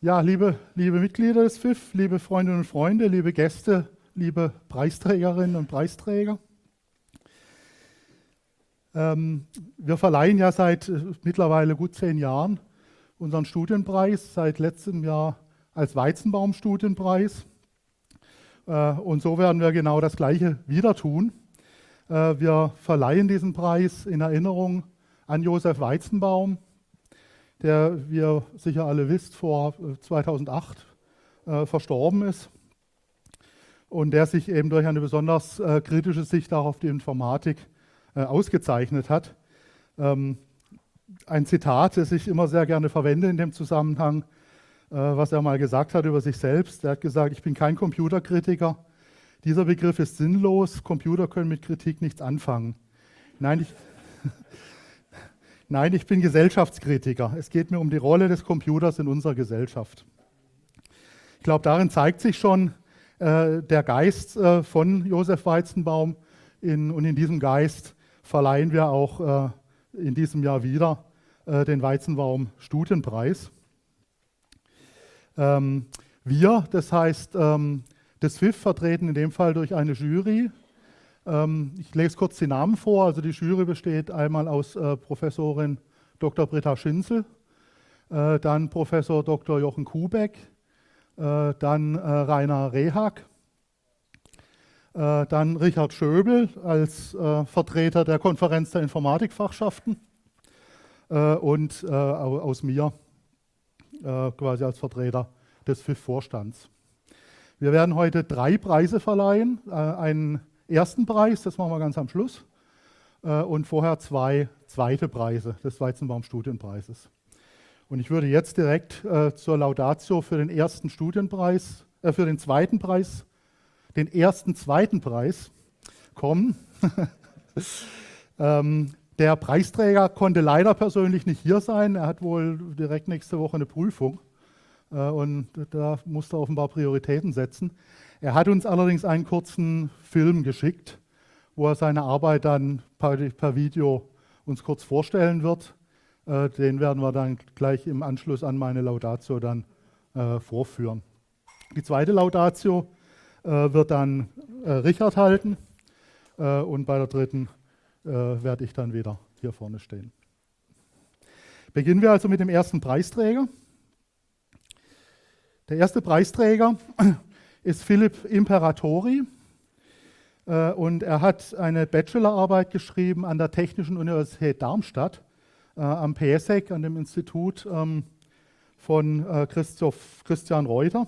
Ja, liebe Mitglieder des FIF, liebe Freundinnen und Freunde, liebe Gäste, liebe Preisträgerinnen und Preisträger. Wir verleihen ja seit mittlerweile gut 10 Jahren unseren Studienpreis, seit letztem Jahr als Weizenbaum-Studienpreis. Und so werden wir genau das Gleiche wieder tun. Wir verleihen diesen Preis in Erinnerung an Josef Weizenbaum, der, wie ihr sicher alle wisst, vor 2008 verstorben ist und der sich eben durch eine besonders kritische Sicht auch auf die Informatik ausgezeichnet hat. Ein Zitat, das ich immer sehr gerne verwende in dem Zusammenhang, was er mal gesagt hat über sich selbst. Er hat gesagt, ich bin kein Computerkritiker. Dieser Begriff ist sinnlos. Computer können mit Kritik nichts anfangen. Nein, ich bin Gesellschaftskritiker. Es geht mir um die Rolle des Computers in unserer Gesellschaft. Ich glaube, darin zeigt sich schon der Geist von Josef Weizenbaum. Und in diesem Geist verleihen wir auch in diesem Jahr wieder den Weizenbaum-Studienpreis. Wir, das heißt das FIF, vertreten in dem Fall durch eine Jury. Ich lese kurz die Namen vor. Also die Jury besteht einmal aus Professorin Dr. Britta Schinzel, dann Professor Dr. Jochen Kubeck, dann Rainer Rehag, dann Richard Schöbel als Vertreter der Konferenz der Informatikfachschaften und aus mir quasi als Vertreter des FIF-Vorstands. Wir werden heute 3 Preise verleihen. Einen ersten Preis, das machen wir ganz am Schluss, und vorher 2 zweite Preise des Weizenbaum-Studienpreises. Und ich würde jetzt direkt zur Laudatio für den ersten Studienpreis, für den zweiten Preis, den ersten zweiten Preis kommen. Der Preisträger konnte leider persönlich nicht hier sein. Er hat wohl direkt nächste Woche eine Prüfung und da musste er offenbar Prioritäten setzen. Er hat uns allerdings einen kurzen Film geschickt, wo er seine Arbeit dann per Video uns kurz vorstellen wird. Den werden wir dann gleich im Anschluss an meine Laudatio dann vorführen. Die zweite Laudatio wird dann Richard halten und bei der dritten werde ich dann wieder hier vorne stehen. Beginnen wir also mit dem ersten Preisträger. Der erste Preisträger ist Philipp Imperatori und er hat eine Bachelorarbeit geschrieben an der Technischen Universität Darmstadt, am PESEC, an dem Institut von Christian Reuter.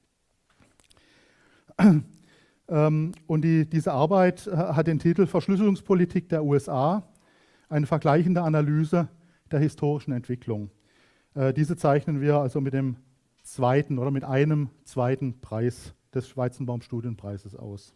Und diese Arbeit hat den Titel Verschlüsselungspolitik der USA, eine vergleichende Analyse der historischen Entwicklung. Diese zeichnen wir also mit dem zweiten oder mit einem zweiten Preis des Weizenbaum-Studienpreises aus.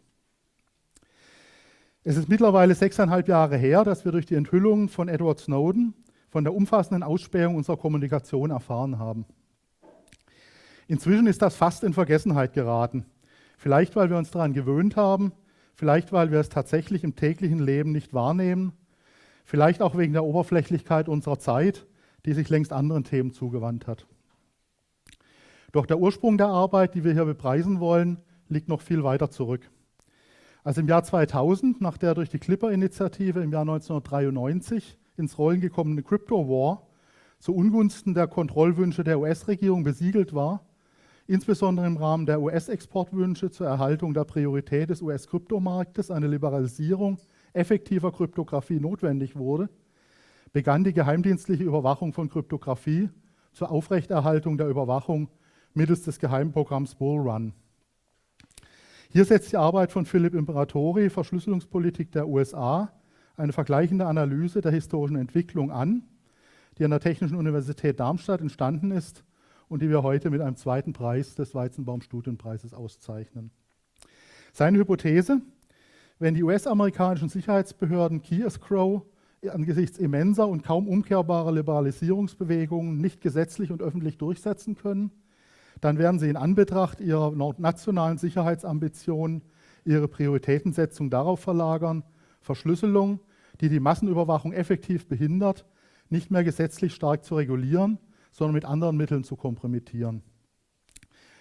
Es ist mittlerweile 6,5 Jahre her, dass wir durch die Enthüllung von Edward Snowden von der umfassenden Ausspähung unserer Kommunikation erfahren haben. Inzwischen ist das fast in Vergessenheit geraten. Vielleicht, weil wir uns daran gewöhnt haben, vielleicht, weil wir es tatsächlich im täglichen Leben nicht wahrnehmen, vielleicht auch wegen der Oberflächlichkeit unserer Zeit, die sich längst anderen Themen zugewandt hat. Doch der Ursprung der Arbeit, die wir hier bepreisen wollen, liegt noch viel weiter zurück. Als im Jahr 2000, nach der durch die Clipper-Initiative im Jahr 1993 ins Rollen gekommene Crypto War zu Ungunsten der Kontrollwünsche der US-Regierung besiegelt war, insbesondere im Rahmen der US-Exportwünsche zur Erhaltung der Priorität des US-Kryptomarktes eine Liberalisierung effektiver Kryptographie notwendig wurde, begann die geheimdienstliche Überwachung von Kryptographie zur Aufrechterhaltung der Überwachung mittels des Geheimprogramms Bull Run. Hier setzt die Arbeit von Philipp Imperatori, Verschlüsselungspolitik der USA, eine vergleichende Analyse der historischen Entwicklung an, die an der Technischen Universität Darmstadt entstanden ist und die wir heute mit einem zweiten Preis des Weizenbaum-Studienpreises auszeichnen. Seine Hypothese: Wenn die US-amerikanischen Sicherheitsbehörden Key Escrow angesichts immenser und kaum umkehrbarer Liberalisierungsbewegungen nicht gesetzlich und öffentlich durchsetzen können, dann werden sie in Anbetracht ihrer nationalen Sicherheitsambitionen ihre Prioritätensetzung darauf verlagern, Verschlüsselung, die die Massenüberwachung effektiv behindert, nicht mehr gesetzlich stark zu regulieren, sondern mit anderen Mitteln zu kompromittieren.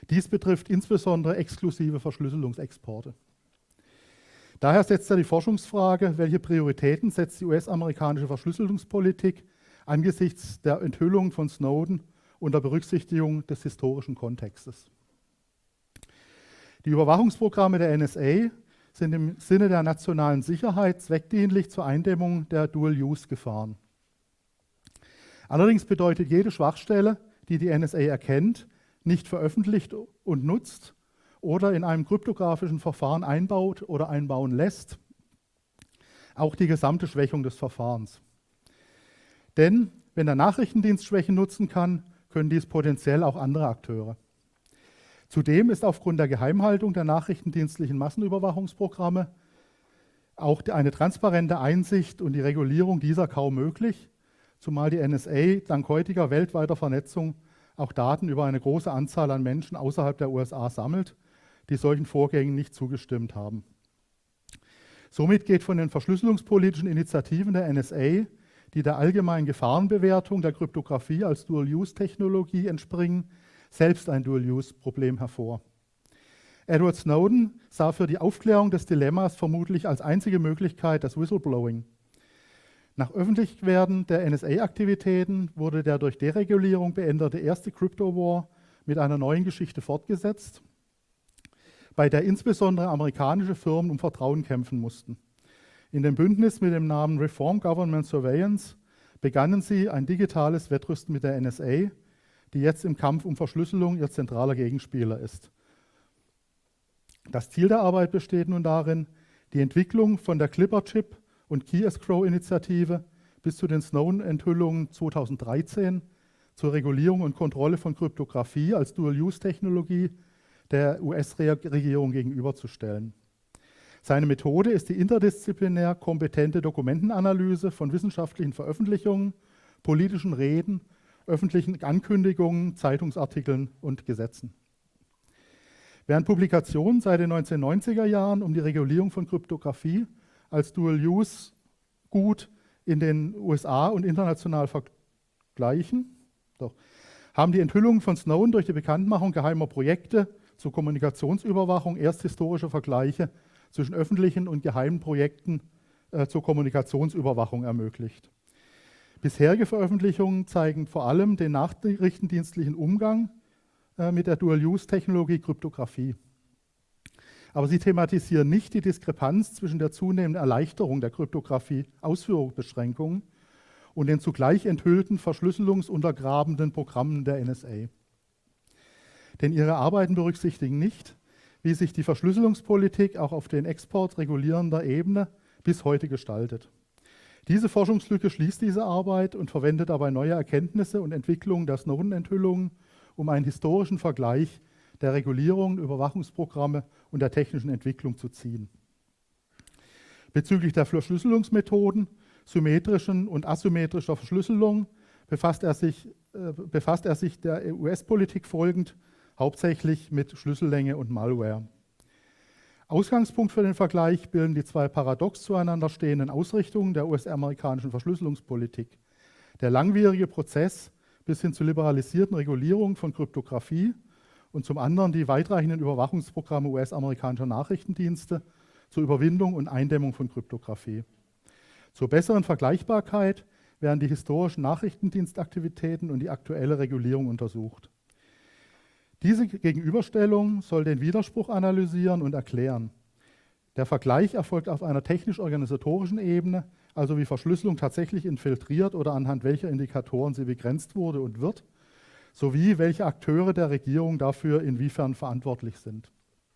Dies betrifft insbesondere exklusive Verschlüsselungsexporte. Daher setzt er die Forschungsfrage, welche Prioritäten setzt die US-amerikanische Verschlüsselungspolitik angesichts der Enthüllung von Snowden unter Berücksichtigung des historischen Kontextes. Die Überwachungsprogramme der NSA sind im Sinne der nationalen Sicherheit zweckdienlich zur Eindämmung der Dual-Use-Gefahren. Allerdings bedeutet jede Schwachstelle, die die NSA erkennt, nicht veröffentlicht und nutzt oder in einem kryptografischen Verfahren einbaut oder einbauen lässt, auch die gesamte Schwächung des Verfahrens. Denn wenn der Nachrichtendienst Schwächen nutzen kann, können dies potenziell auch andere Akteure. Zudem ist aufgrund der Geheimhaltung der nachrichtendienstlichen Massenüberwachungsprogramme auch eine transparente Einsicht und die Regulierung dieser kaum möglich, zumal die NSA dank heutiger weltweiter Vernetzung auch Daten über eine große Anzahl an Menschen außerhalb der USA sammelt, die solchen Vorgängen nicht zugestimmt haben. Somit geht von den verschlüsselungspolitischen Initiativen der NSA, die der allgemeinen Gefahrenbewertung der Kryptographie als Dual-Use-Technologie entspringen, selbst ein Dual-Use-Problem hervor. Edward Snowden sah für die Aufklärung des Dilemmas vermutlich als einzige Möglichkeit das Whistleblowing. Nach Öffentlichwerden der NSA-Aktivitäten wurde der durch Deregulierung beendete erste Crypto-War mit einer neuen Geschichte fortgesetzt, bei der insbesondere amerikanische Firmen um Vertrauen kämpfen mussten. In dem Bündnis mit dem Namen Reform Government Surveillance begannen sie ein digitales Wettrüsten mit der NSA, die jetzt im Kampf um Verschlüsselung ihr zentraler Gegenspieler ist. Das Ziel der Arbeit besteht nun darin, die Entwicklung von der Clipper-Chip- und Key-Escrow-Initiative bis zu den Snowden-Enthüllungen 2013 zur Regulierung und Kontrolle von Kryptographie als Dual-Use-Technologie der US-Regierung gegenüberzustellen. Seine Methode ist die interdisziplinär kompetente Dokumentenanalyse von wissenschaftlichen Veröffentlichungen, politischen Reden, öffentlichen Ankündigungen, Zeitungsartikeln und Gesetzen. Während Publikationen seit den 1990er Jahren um die Regulierung von Kryptographie als Dual-Use-Gut in den USA und international vergleichen, haben die Enthüllungen von Snowden durch die Bekanntmachung geheimer Projekte zur Kommunikationsüberwachung erst historische Vergleiche zwischen öffentlichen und geheimen Projekten zur Kommunikationsüberwachung ermöglicht. Bisherige Veröffentlichungen zeigen vor allem den nachrichtendienstlichen Umgang mit der Dual-Use-Technologie Kryptographie. Aber sie thematisieren nicht die Diskrepanz zwischen der zunehmenden Erleichterung der Kryptographie Ausführungsbeschränkungen und den zugleich enthüllten verschlüsselungsuntergrabenden Programmen der NSA. Denn ihre Arbeiten berücksichtigen nicht, wie sich die Verschlüsselungspolitik auch auf den Export regulierender Ebene bis heute gestaltet. Diese Forschungslücke schließt diese Arbeit und verwendet dabei neue Erkenntnisse und Entwicklungen der Snowden-Enthüllungen, um einen historischen Vergleich der Regulierung, Überwachungsprogramme und der technischen Entwicklung zu ziehen. Bezüglich der Verschlüsselungsmethoden, symmetrischen und asymmetrischer Verschlüsselung befasst er sich der US-Politik folgend hauptsächlich mit Schlüssellänge und Malware. Ausgangspunkt für den Vergleich bilden die zwei paradox zueinander stehenden Ausrichtungen der US-amerikanischen Verschlüsselungspolitik. Der langwierige Prozess bis hin zur liberalisierten Regulierung von Kryptographie und zum anderen die weitreichenden Überwachungsprogramme US-amerikanischer Nachrichtendienste zur Überwindung und Eindämmung von Kryptographie. Zur besseren Vergleichbarkeit werden die historischen Nachrichtendienstaktivitäten und die aktuelle Regulierung untersucht. Diese Gegenüberstellung soll den Widerspruch analysieren und erklären. Der Vergleich erfolgt auf einer technisch-organisatorischen Ebene, also wie Verschlüsselung tatsächlich infiltriert oder anhand welcher Indikatoren sie begrenzt wurde und wird, sowie welche Akteure der Regierung dafür inwiefern verantwortlich sind.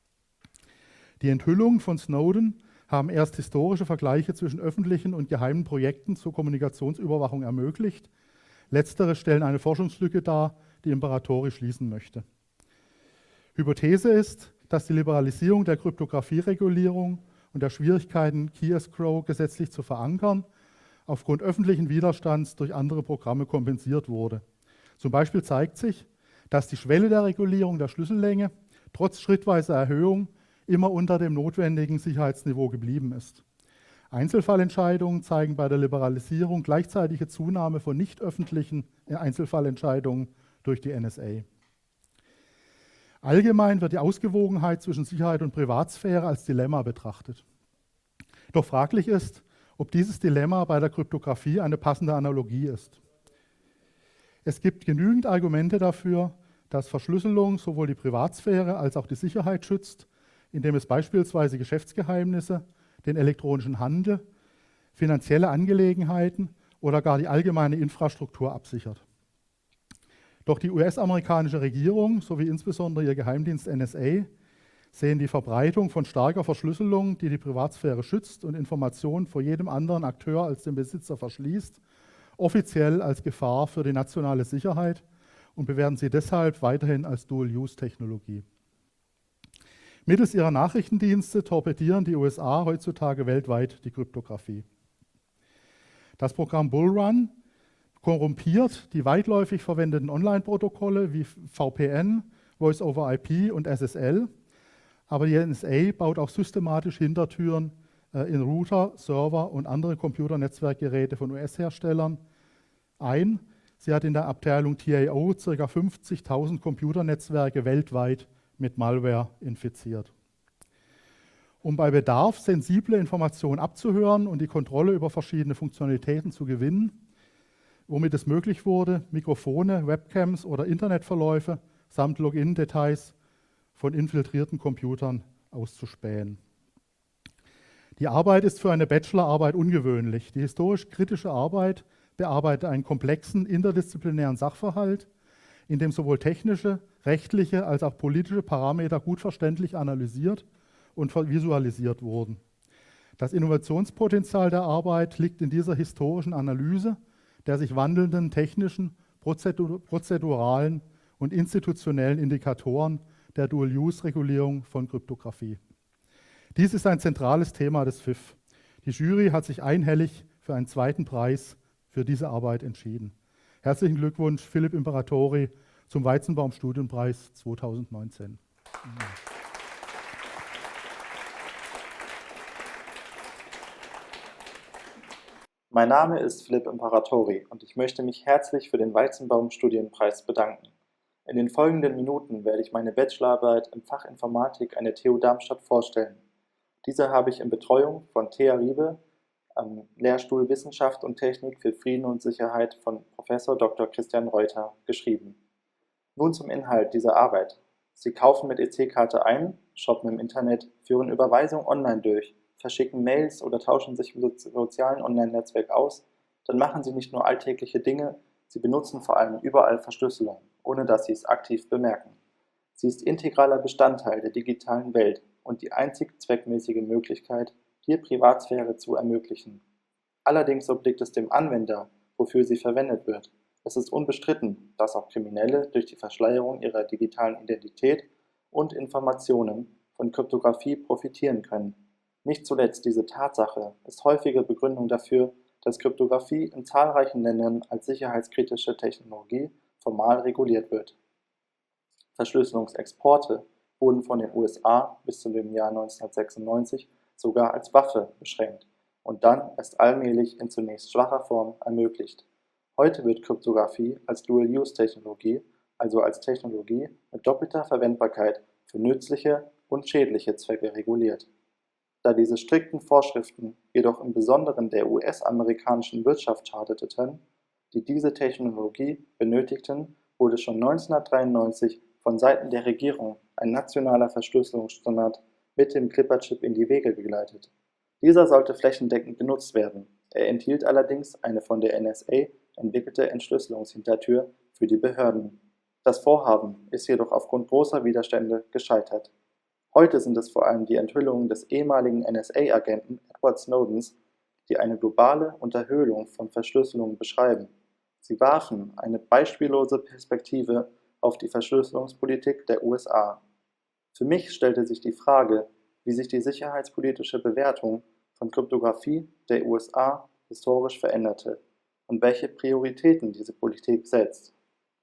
Die Enthüllungen von Snowden haben erst historische Vergleiche zwischen öffentlichen und geheimen Projekten zur Kommunikationsüberwachung ermöglicht. Letztere stellen eine Forschungslücke dar, die Imperatori schließen möchte. Hypothese ist, dass die Liberalisierung der Kryptographieregulierung und der Schwierigkeiten, Key-Escrow gesetzlich zu verankern, aufgrund öffentlichen Widerstands durch andere Programme kompensiert wurde. Zum Beispiel zeigt sich, dass die Schwelle der Regulierung der Schlüssellänge trotz schrittweiser Erhöhung immer unter dem notwendigen Sicherheitsniveau geblieben ist. Einzelfallentscheidungen zeigen bei der Liberalisierung gleichzeitige Zunahme von nicht öffentlichen Einzelfallentscheidungen durch die NSA. Allgemein wird die Ausgewogenheit zwischen Sicherheit und Privatsphäre als Dilemma betrachtet. Doch fraglich ist, ob dieses Dilemma bei der Kryptographie eine passende Analogie ist. Es gibt genügend Argumente dafür, dass Verschlüsselung sowohl die Privatsphäre als auch die Sicherheit schützt, indem es beispielsweise Geschäftsgeheimnisse, den elektronischen Handel, finanzielle Angelegenheiten oder gar die allgemeine Infrastruktur absichert. Doch die US-amerikanische Regierung sowie insbesondere ihr Geheimdienst NSA sehen die Verbreitung von starker Verschlüsselung, die die Privatsphäre schützt und Informationen vor jedem anderen Akteur als dem Besitzer verschließt, offiziell als Gefahr für die nationale Sicherheit und bewerten sie deshalb weiterhin als Dual-Use-Technologie. Mittels ihrer Nachrichtendienste torpedieren die USA heutzutage weltweit die Kryptographie. Das Programm Bullrun korrumpiert die weitläufig verwendeten Online-Protokolle wie VPN, Voice-over-IP und SSL, aber die NSA baut auch systematisch Hintertüren in Router, Server und andere Computernetzwerkgeräte von US-Herstellern ein. Sie hat in der Abteilung TAO ca. 50.000 Computernetzwerke weltweit mit Malware infiziert. Um bei Bedarf sensible Informationen abzuhören und die Kontrolle über verschiedene Funktionalitäten zu gewinnen, womit es möglich wurde, Mikrofone, Webcams oder Internetverläufe samt Login-Details von infiltrierten Computern auszuspähen. Die Arbeit ist für eine Bachelorarbeit ungewöhnlich. Die historisch-kritische Arbeit bearbeitet einen komplexen interdisziplinären Sachverhalt, in dem sowohl technische, rechtliche als auch politische Parameter gut verständlich analysiert und visualisiert wurden. Das Innovationspotenzial der Arbeit liegt in dieser historischen Analyse der sich wandelnden technischen, prozeduralen und institutionellen Indikatoren der Dual-Use-Regulierung von Kryptographie. Dies ist ein zentrales Thema des FIF. Die Jury hat sich einhellig für einen zweiten Preis für diese Arbeit entschieden. Herzlichen Glückwunsch, Philipp Imperatori, zum Weizenbaum-Studienpreis 2019. Mein Name ist Philipp Imperatori und ich möchte mich herzlich für den Weizenbaum-Studienpreis bedanken. In den folgenden Minuten werde ich meine Bachelorarbeit im Fach Informatik an der TU Darmstadt vorstellen. Diese habe ich in Betreuung von Thea Riebe am Lehrstuhl Wissenschaft und Technik für Frieden und Sicherheit von Prof. Dr. Christian Reuter geschrieben. Nun zum Inhalt dieser Arbeit. Sie kaufen mit EC-Karte ein, shoppen im Internet, führen Überweisungen online durch, verschicken Mails oder tauschen sich im sozialen Online-Netzwerk aus, dann machen sie nicht nur alltägliche Dinge, sie benutzen vor allem überall Verschlüsselung, ohne dass sie es aktiv bemerken. Sie ist integraler Bestandteil der digitalen Welt und die einzig zweckmäßige Möglichkeit, hier Privatsphäre zu ermöglichen. Allerdings obliegt es dem Anwender, wofür sie verwendet wird. Es ist unbestritten, dass auch Kriminelle durch die Verschleierung ihrer digitalen Identität und Informationen von Kryptographie profitieren können. Nicht zuletzt diese Tatsache ist häufige Begründung dafür, dass Kryptographie in zahlreichen Ländern als sicherheitskritische Technologie formal reguliert wird. Verschlüsselungsexporte wurden von den USA bis zu dem Jahr 1996 sogar als Waffe beschränkt und dann erst allmählich in zunächst schwacher Form ermöglicht. Heute wird Kryptographie als Dual-Use-Technologie, also als Technologie mit doppelter Verwendbarkeit für nützliche und schädliche Zwecke reguliert. Da diese strikten Vorschriften jedoch im Besonderen der US-amerikanischen Wirtschaft schadeten, die diese Technologie benötigten, wurde schon 1993 von Seiten der Regierung ein nationaler Verschlüsselungsstandard mit dem Clipper-Chip in die Wege geleitet. Dieser sollte flächendeckend benutzt werden. Er enthielt allerdings eine von der NSA entwickelte Entschlüsselungshintertür für die Behörden. Das Vorhaben ist jedoch aufgrund großer Widerstände gescheitert. Heute sind es vor allem die Enthüllungen des ehemaligen NSA-Agenten Edward Snowdens, die eine globale Unterhöhlung von Verschlüsselungen beschreiben. Sie warfen eine beispiellose Perspektive auf die Verschlüsselungspolitik der USA. Für mich stellte sich die Frage, wie sich die sicherheitspolitische Bewertung von Kryptographie der USA historisch veränderte und welche Prioritäten diese Politik setzt.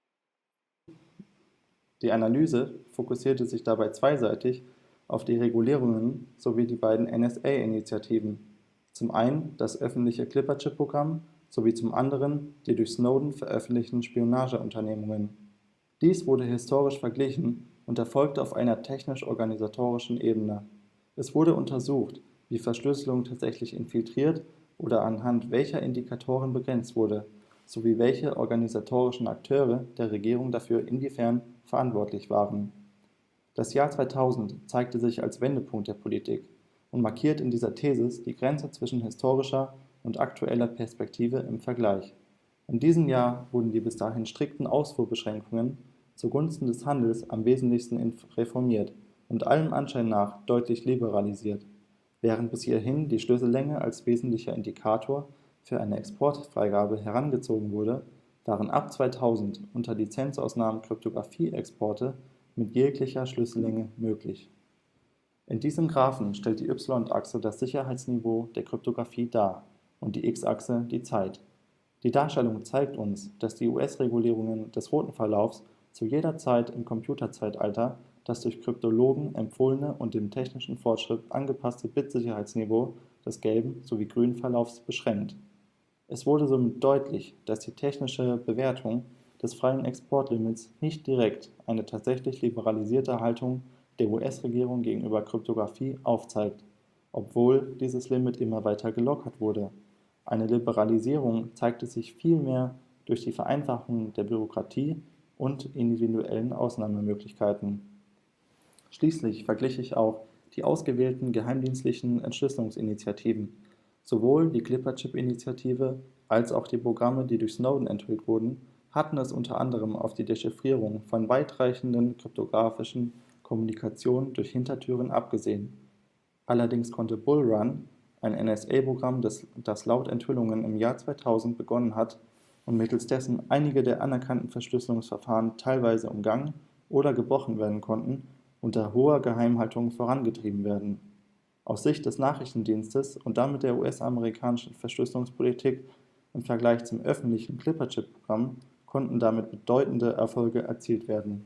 Die Analyse fokussierte sich dabei zweiseitig auf die Regulierungen sowie die beiden NSA-Initiativen, zum einen das öffentliche Clipper-Chip-Programm sowie zum anderen die durch Snowden veröffentlichten Spionageunternehmungen. Dies wurde historisch verglichen und erfolgte auf einer technisch-organisatorischen Ebene. Es wurde untersucht, wie Verschlüsselung tatsächlich infiltriert oder anhand welcher Indikatoren begrenzt wurde, sowie welche organisatorischen Akteure der Regierung dafür inwiefern verantwortlich waren. Das Jahr 2000 zeigte sich als Wendepunkt der Politik und markiert in dieser Thesis die Grenze zwischen historischer und aktueller Perspektive im Vergleich. In diesem Jahr wurden die bis dahin strikten Ausfuhrbeschränkungen zugunsten des Handels am wesentlichsten reformiert und allem Anschein nach deutlich liberalisiert. Während bis hierhin die Schlüssellänge als wesentlicher Indikator für eine Exportfreigabe herangezogen wurde, waren ab 2000 unter Lizenzausnahmen Kryptographie-Exporte mit jeglicher Schlüssellänge möglich. In diesem Graphen stellt die Y-Achse das Sicherheitsniveau der Kryptographie dar und die X-Achse die Zeit. Die Darstellung zeigt uns, dass die US-Regulierungen des roten Verlaufs zu jeder Zeit im Computerzeitalter das durch Kryptologen empfohlene und dem technischen Fortschritt angepasste Bit-Sicherheitsniveau des gelben sowie grünen Verlaufs beschränkt. Es wurde somit deutlich, dass die technische Bewertung des freien Exportlimits nicht direkt eine tatsächlich liberalisierte Haltung der US-Regierung gegenüber Kryptographie aufzeigt, obwohl dieses Limit immer weiter gelockert wurde. Eine Liberalisierung zeigte sich vielmehr durch die Vereinfachung der Bürokratie und individuellen Ausnahmemöglichkeiten. Schließlich verglich ich auch die ausgewählten geheimdienstlichen Entschlüsselungsinitiativen. Sowohl die Clipperchip-Initiative als auch die Programme, die durch Snowden enthüllt wurden, hatten es unter anderem auf die Dechiffrierung von weitreichenden kryptografischen Kommunikationen durch Hintertüren abgesehen. Allerdings konnte Bull Run, ein NSA-Programm, das laut Enthüllungen im Jahr 2000 begonnen hat und mittels dessen einige der anerkannten Verschlüsselungsverfahren teilweise umgangen oder gebrochen werden konnten, unter hoher Geheimhaltung vorangetrieben werden. Aus Sicht des Nachrichtendienstes und damit der US-amerikanischen Verschlüsselungspolitik im Vergleich zum öffentlichen Clipperchip-Programm konnten damit bedeutende Erfolge erzielt werden.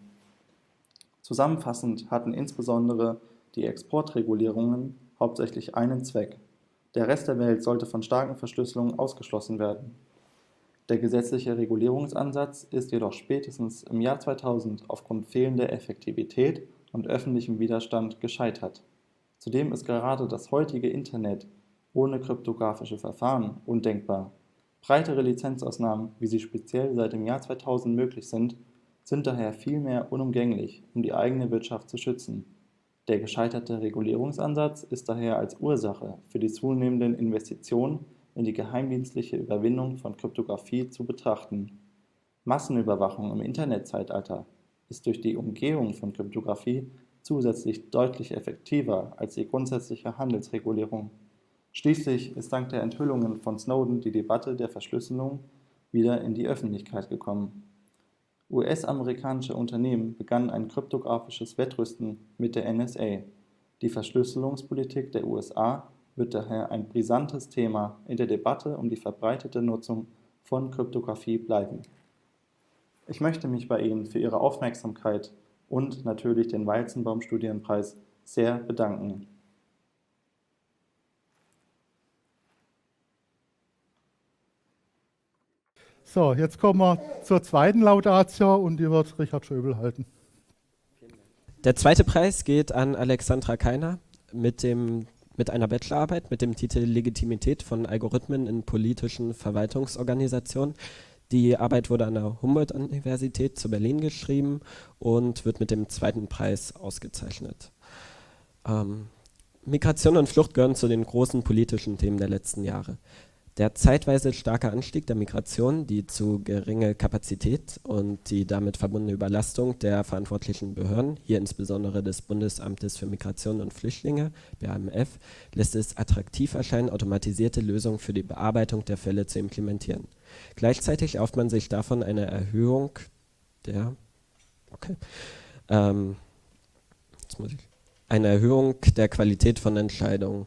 Zusammenfassend hatten insbesondere die Exportregulierungen hauptsächlich einen Zweck: Der Rest der Welt sollte von starken Verschlüsselungen ausgeschlossen werden. Der gesetzliche Regulierungsansatz ist jedoch spätestens im Jahr 2000 aufgrund fehlender Effektivität und öffentlichem Widerstand gescheitert. Zudem ist gerade das heutige Internet ohne kryptografische Verfahren undenkbar. Breitere Lizenzausnahmen, wie sie speziell seit dem Jahr 2000 möglich sind daher vielmehr unumgänglich, um die eigene Wirtschaft zu schützen. Der gescheiterte Regulierungsansatz ist daher als Ursache für die zunehmenden Investitionen in die geheimdienstliche Überwindung von Kryptographie zu betrachten. Massenüberwachung im Internetzeitalter ist durch die Umgehung von Kryptographie zusätzlich deutlich effektiver als die grundsätzliche Handelsregulierung. Schließlich ist dank der Enthüllungen von Snowden die Debatte der Verschlüsselung wieder in die Öffentlichkeit gekommen. US-amerikanische Unternehmen begannen ein kryptografisches Wettrüsten mit der NSA. Die Verschlüsselungspolitik der USA wird daher ein brisantes Thema in der Debatte um die verbreitete Nutzung von Kryptographie bleiben. Ich möchte mich bei Ihnen für Ihre Aufmerksamkeit und natürlich den Weizenbaum-Studienpreis sehr bedanken. So, jetzt kommen wir zur zweiten Laudatio und die wird Richard Schöbel halten. Der zweite Preis geht an Alexandra Keiner mit einer Bachelorarbeit mit dem Titel Legitimität von Algorithmen in politischen Verwaltungsorganisationen. Die Arbeit wurde an der Humboldt-Universität zu Berlin geschrieben und wird mit dem zweiten Preis ausgezeichnet. Migration und Flucht gehören zu den großen politischen Themen der letzten Jahre. Der zeitweise starke Anstieg der Migration, die zu geringe Kapazität und die damit verbundene Überlastung der verantwortlichen Behörden, hier insbesondere des Bundesamtes für Migration und Flüchtlinge, BAMF, lässt es attraktiv erscheinen, automatisierte Lösungen für die Bearbeitung der Fälle zu implementieren. Gleichzeitig erhofft man sich davon eine Erhöhung der Qualität von Entscheidungen.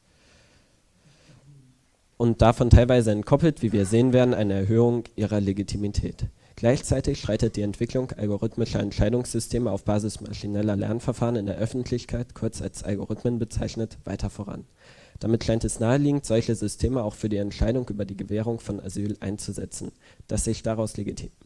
Und davon teilweise entkoppelt, wie wir sehen werden, eine Erhöhung ihrer Legitimität. Gleichzeitig schreitet die Entwicklung algorithmischer Entscheidungssysteme auf Basis maschineller Lernverfahren in der Öffentlichkeit, kurz als Algorithmen bezeichnet, weiter voran. Damit scheint es naheliegend, solche Systeme auch für die Entscheidung über die Gewährung von Asyl einzusetzen. Das sich daraus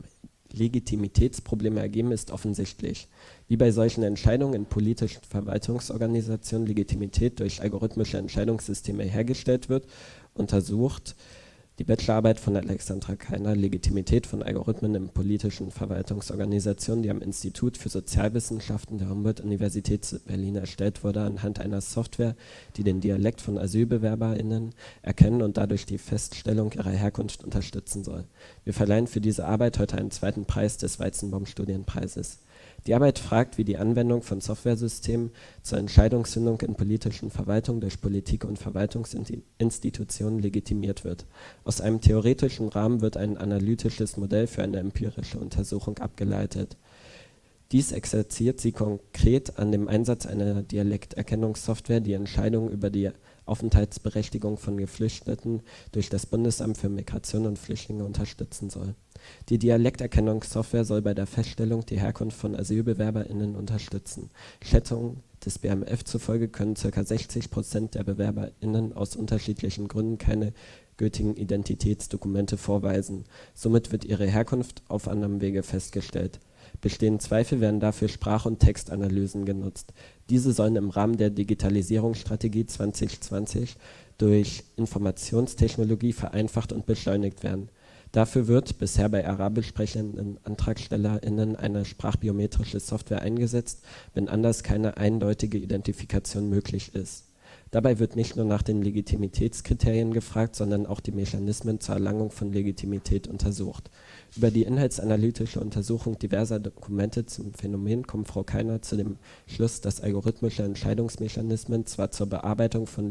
Legitimitätsprobleme ergeben, ist offensichtlich. Wie bei solchen Entscheidungen in politischen Verwaltungsorganisationen Legitimität durch algorithmische Entscheidungssysteme hergestellt wird, untersucht die Bachelorarbeit von Alexandra Keiner Legitimität von Algorithmen in politischen Verwaltungsorganisationen, die am Institut für Sozialwissenschaften der Humboldt-Universität Berlin erstellt wurde, anhand einer Software, die den Dialekt von AsylbewerberInnen erkennen und dadurch die Feststellung ihrer Herkunft unterstützen soll. Wir verleihen für diese Arbeit heute einen zweiten Preis des Weizenbaum-Studienpreises. Die Arbeit fragt, wie die Anwendung von Softwaresystemen zur Entscheidungsfindung in politischen Verwaltungen durch Politik und Verwaltungsinstitutionen legitimiert wird. Aus einem theoretischen Rahmen wird ein analytisches Modell für eine empirische Untersuchung abgeleitet. Dies exerziert sie konkret an dem Einsatz einer Dialekterkennungssoftware, die Entscheidungen über die Aufenthaltsberechtigung von Geflüchteten durch das Bundesamt für Migration und Flüchtlinge unterstützen soll. Die Dialekterkennungssoftware soll bei der Feststellung die Herkunft von AsylbewerberInnen unterstützen. Schätzungen des BMF zufolge können ca. 60% der BewerberInnen aus unterschiedlichen Gründen keine gültigen Identitätsdokumente vorweisen. Somit wird ihre Herkunft auf anderem Wege festgestellt. Bestehen Zweifel, werden dafür Sprach- und Textanalysen genutzt. Diese sollen im Rahmen der Digitalisierungsstrategie 2020 durch Informationstechnologie vereinfacht und beschleunigt werden. Dafür wird bisher bei arabisch sprechenden AntragstellerInnen eine sprachbiometrische Software eingesetzt, wenn anders keine eindeutige Identifikation möglich ist. Dabei wird nicht nur nach den Legitimitätskriterien gefragt, sondern auch die Mechanismen zur Erlangung von Legitimität untersucht. Über die inhaltsanalytische Untersuchung diverser Dokumente zum Phänomen kommt Frau Keiner zu dem Schluss, dass algorithmische Entscheidungsmechanismen zwar zur Bearbeitung von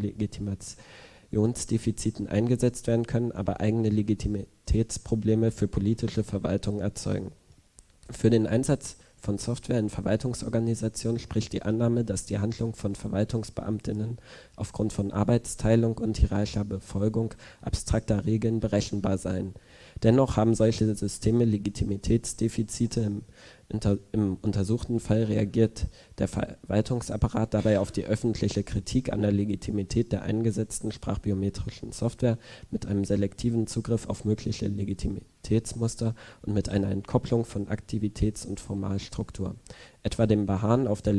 Legitimationsdefiziten eingesetzt werden können, aber eigene Legitimitätsprobleme für politische Verwaltungen erzeugen. Für den Einsatz von Software in Verwaltungsorganisationen spricht die Annahme, dass die Handlung von Verwaltungsbeamtinnen aufgrund von Arbeitsteilung und hierarchischer Befolgung abstrakter Regeln berechenbar seien. Dennoch haben solche Systeme Legitimitätsdefizite. Im untersuchten Fall reagiert der Verwaltungsapparat dabei auf die öffentliche Kritik an der Legitimität der eingesetzten sprachbiometrischen Software mit einem selektiven Zugriff auf mögliche Legitimitätsmuster und mit einer Entkopplung von Aktivitäts- und Formalstruktur, etwa dem Beharren auf der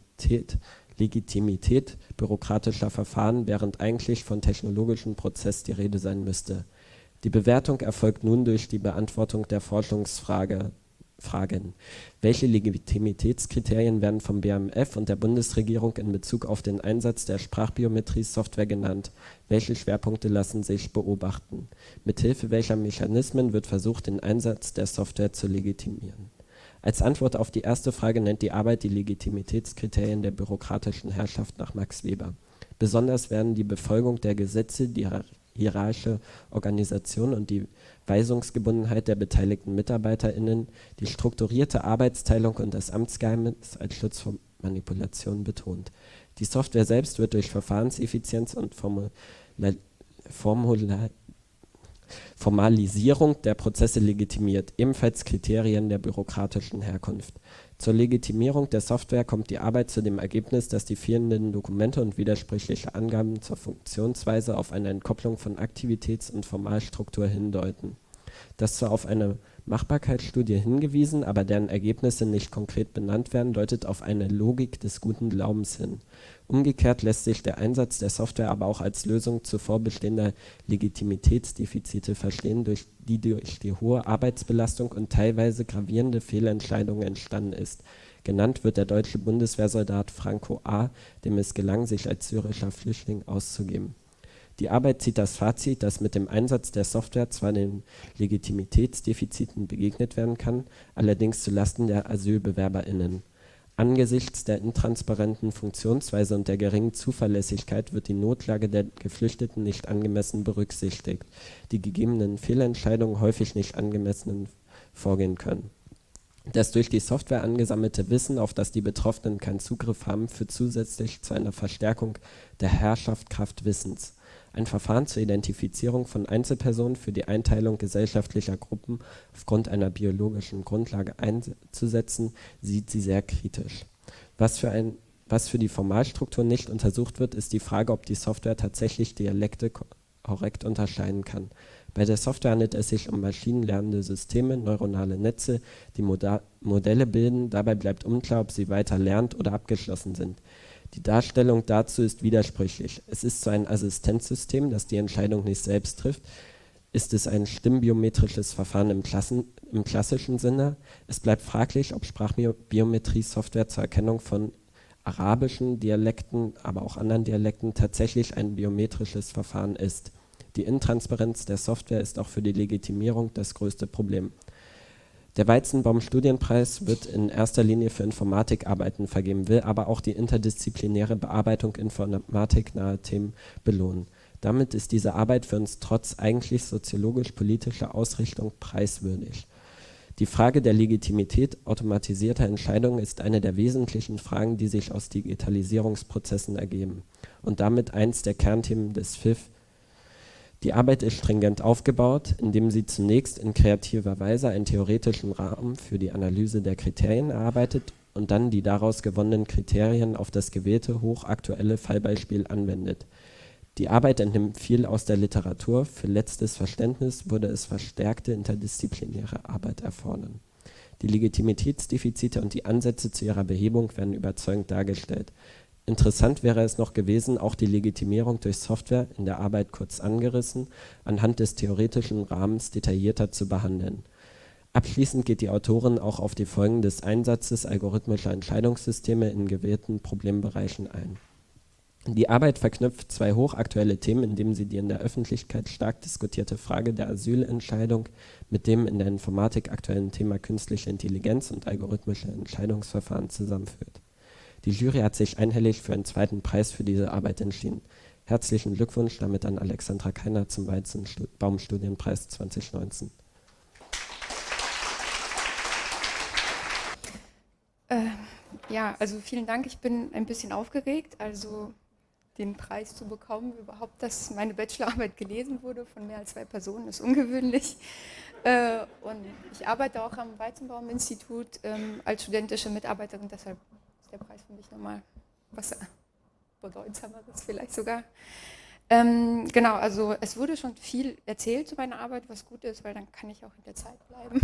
Legitimität bürokratischer Verfahren, während eigentlich von technologischen Prozess die Rede sein müsste. Die Bewertung erfolgt nun durch die Beantwortung der Forschungsfragen. Welche Legitimitätskriterien werden vom BMF und der Bundesregierung in Bezug auf den Einsatz der Sprachbiometrie-Software genannt? Welche Schwerpunkte lassen sich beobachten? Mithilfe welcher Mechanismen wird versucht, den Einsatz der Software zu legitimieren? Als Antwort auf die erste Frage nennt die Arbeit die Legitimitätskriterien der bürokratischen Herrschaft nach Max Weber. Besonders werden die Befolgung der Gesetze, die hierarchische Organisation und die Weisungsgebundenheit der beteiligten MitarbeiterInnen, die strukturierte Arbeitsteilung und das Amtsgeheimnis als Schutz vor Manipulation betont. Die Software selbst wird durch Verfahrenseffizienz und Formalisierung der Prozesse legitimiert, ebenfalls Kriterien der bürokratischen Herkunft. Zur Legitimierung der Software kommt die Arbeit zu dem Ergebnis, dass die fehlenden Dokumente und widersprüchliche Angaben zur Funktionsweise auf eine Entkopplung von Aktivitäts- und Formalstruktur hindeuten. Das zwar auf eine Machbarkeitsstudie hingewiesen, aber deren Ergebnisse nicht konkret benannt werden, deutet auf eine Logik des guten Glaubens hin. Umgekehrt lässt sich der Einsatz der Software aber auch als Lösung zuvor bestehender Legitimitätsdefizite verstehen, die durch die hohe Arbeitsbelastung und teilweise gravierende Fehlentscheidungen entstanden ist. Genannt wird der deutsche Bundeswehrsoldat Franco A., dem es gelang, sich als syrischer Flüchtling auszugeben. Die Arbeit zieht das Fazit, dass mit dem Einsatz der Software zwar den Legitimitätsdefiziten begegnet werden kann, allerdings zulasten der AsylbewerberInnen. Angesichts der intransparenten Funktionsweise und der geringen Zuverlässigkeit wird die Notlage der Geflüchteten nicht angemessen berücksichtigt, die gegebenen Fehlentscheidungen häufig nicht angemessen vorgehen können. Das durch die Software angesammelte Wissen, auf das die Betroffenen keinen Zugriff haben, führt zusätzlich zu einer Verstärkung der Herrschaft Kraft Wissens. Ein Verfahren zur Identifizierung von Einzelpersonen für die Einteilung gesellschaftlicher Gruppen aufgrund einer biologischen Grundlage einzusetzen, sieht sie sehr kritisch. Was für die Formalstruktur nicht untersucht wird, ist die Frage, ob die Software tatsächlich Dialekte korrekt unterscheiden kann. Bei der Software handelt es sich um maschinenlernende Systeme, neuronale Netze, die Modelle bilden. Dabei bleibt unklar, ob sie weiter lernt oder abgeschlossen sind. Die Darstellung dazu ist widersprüchlich. Es ist so ein Assistenzsystem, das die Entscheidung nicht selbst trifft. Ist es ein stimmbiometrisches Verfahren im klassischen Sinne? Es bleibt fraglich, ob Sprachbiometrie-Software zur Erkennung von arabischen Dialekten, aber auch anderen Dialekten tatsächlich ein biometrisches Verfahren ist. Die Intransparenz der Software ist auch für die Legitimierung das größte Problem. Der Weizenbaum-Studienpreis wird in erster Linie für Informatikarbeiten vergeben, will aber auch die interdisziplinäre Bearbeitung informatiknaher Themen belohnen. Damit ist diese Arbeit für uns trotz eigentlich soziologisch-politischer Ausrichtung preiswürdig. Die Frage der Legitimität automatisierter Entscheidungen ist eine der wesentlichen Fragen, die sich aus Digitalisierungsprozessen ergeben und damit eins der Kernthemen des FIF. Die Arbeit ist stringent aufgebaut, indem sie zunächst in kreativer Weise einen theoretischen Rahmen für die Analyse der Kriterien erarbeitet und dann die daraus gewonnenen Kriterien auf das gewählte, hochaktuelle Fallbeispiel anwendet. Die Arbeit entnimmt viel aus der Literatur, für letztes Verständnis würde es verstärkte interdisziplinäre Arbeit erfordern. Die Legitimitätsdefizite und die Ansätze zu ihrer Behebung werden überzeugend dargestellt. Interessant wäre es noch gewesen, auch die Legitimierung durch Software in der Arbeit kurz angerissen, anhand des theoretischen Rahmens detaillierter zu behandeln. Abschließend geht die Autorin auch auf die Folgen des Einsatzes algorithmischer Entscheidungssysteme in gewählten Problembereichen ein. Die Arbeit verknüpft zwei hochaktuelle Themen, indem sie die in der Öffentlichkeit stark diskutierte Frage der Asylentscheidung mit dem in der Informatik aktuellen Thema künstliche Intelligenz und algorithmische Entscheidungsverfahren zusammenführt. Die Jury hat sich einhellig für einen zweiten Preis für diese Arbeit entschieden. Herzlichen Glückwunsch damit an Alexandra Keiner zum Weizenbaum-Studienpreis 2019. Ja, also vielen Dank. Ich bin ein bisschen aufgeregt, also den Preis zu bekommen, überhaupt, dass meine Bachelorarbeit gelesen wurde von mehr als 2 Personen, ist ungewöhnlich. Und ich arbeite auch am Weizenbaum-Institut als studentische Mitarbeiterin, deshalb ist der Preis für mich nochmal was Bedeutsameres vielleicht sogar. Genau, also es wurde schon viel erzählt zu meiner Arbeit, was gut ist, weil dann kann ich auch in der Zeit bleiben.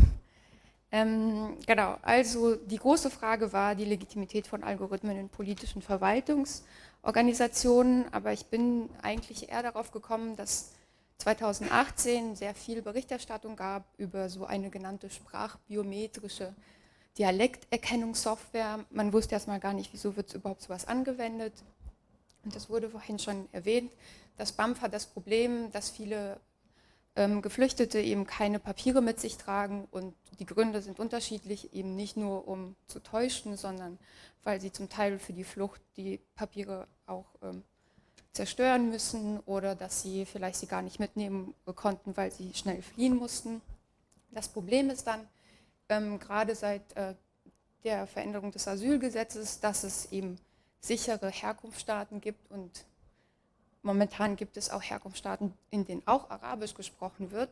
Genau, also die große Frage war die Legitimität von Algorithmen in politischen Verwaltungsorganisationen, aber ich bin eigentlich eher darauf gekommen, dass 2018 sehr viel Berichterstattung gab über so eine genannte sprachbiometrische Dialekterkennungssoftware. Man wusste erstmal gar nicht, wieso wird überhaupt sowas angewendet. Und das wurde vorhin schon erwähnt. Das BAMF hat das Problem, dass viele Geflüchtete eben keine Papiere mit sich tragen und die Gründe sind unterschiedlich, eben nicht nur um zu täuschen, sondern weil sie zum Teil für die Flucht die Papiere auch zerstören müssen oder dass sie vielleicht sie gar nicht mitnehmen konnten, weil sie schnell fliehen mussten. Das Problem ist dann, gerade seit der Veränderung des Asylgesetzes, dass es eben sichere Herkunftsstaaten gibt und momentan gibt es auch Herkunftsstaaten, in denen auch Arabisch gesprochen wird,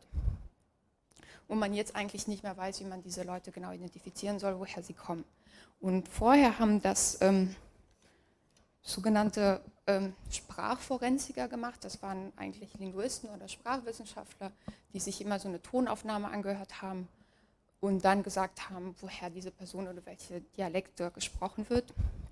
wo man jetzt eigentlich nicht mehr weiß, wie man diese Leute genau identifizieren soll, woher sie kommen. Und vorher haben das sogenannte Sprachforensiker gemacht, das waren eigentlich Linguisten oder Sprachwissenschaftler, die sich immer so eine Tonaufnahme angehört haben und dann gesagt haben, woher diese Person oder welche Dialekte gesprochen wird.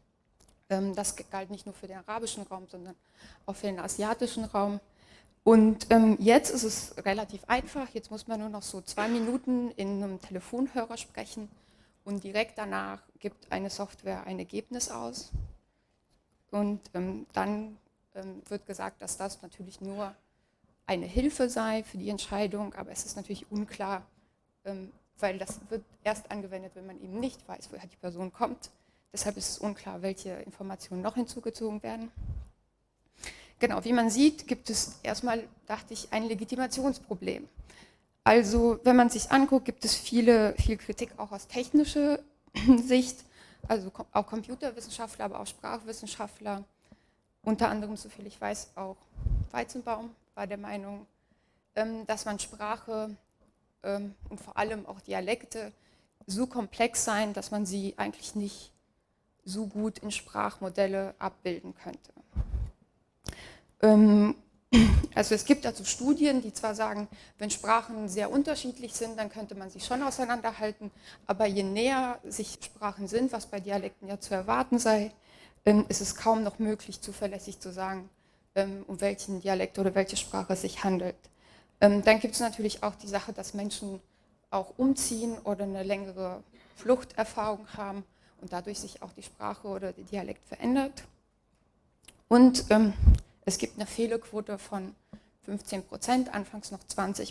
Das galt nicht nur für den arabischen Raum, sondern auch für den asiatischen Raum. Und jetzt ist es relativ einfach. Jetzt muss man nur noch so 2 Minuten in einem Telefonhörer sprechen und direkt danach gibt eine Software ein Ergebnis aus. Und dann wird gesagt, dass das natürlich nur eine Hilfe sei für die Entscheidung, aber es ist natürlich unklar, weil das wird erst angewendet, wenn man eben nicht weiß, woher die Person kommt. Deshalb ist es unklar, welche Informationen noch hinzugezogen werden. Genau, wie man sieht, gibt es erstmal, dachte ich, ein Legitimationsproblem. Also, wenn man sich anguckt, gibt es viel Kritik auch aus technischer Sicht, also auch Computerwissenschaftler, aber auch Sprachwissenschaftler, unter anderem, soviel ich weiß, auch Weizenbaum war der Meinung, dass man Sprache und vor allem auch Dialekte so komplex seien, dass man sie eigentlich nicht so gut in Sprachmodelle abbilden könnte. Also es gibt dazu Studien, die zwar sagen, wenn Sprachen sehr unterschiedlich sind, dann könnte man sie schon auseinanderhalten, aber je näher sich Sprachen sind, was bei Dialekten ja zu erwarten sei, ist es kaum noch möglich, zuverlässig zu sagen, um welchen Dialekt oder welche Sprache es sich handelt. Dann gibt es natürlich auch die Sache, dass Menschen auch umziehen oder eine längere Fluchterfahrung haben und dadurch sich auch die Sprache oder der Dialekt verändert. Und es gibt eine Fehlerquote von 15%, anfangs noch 20%.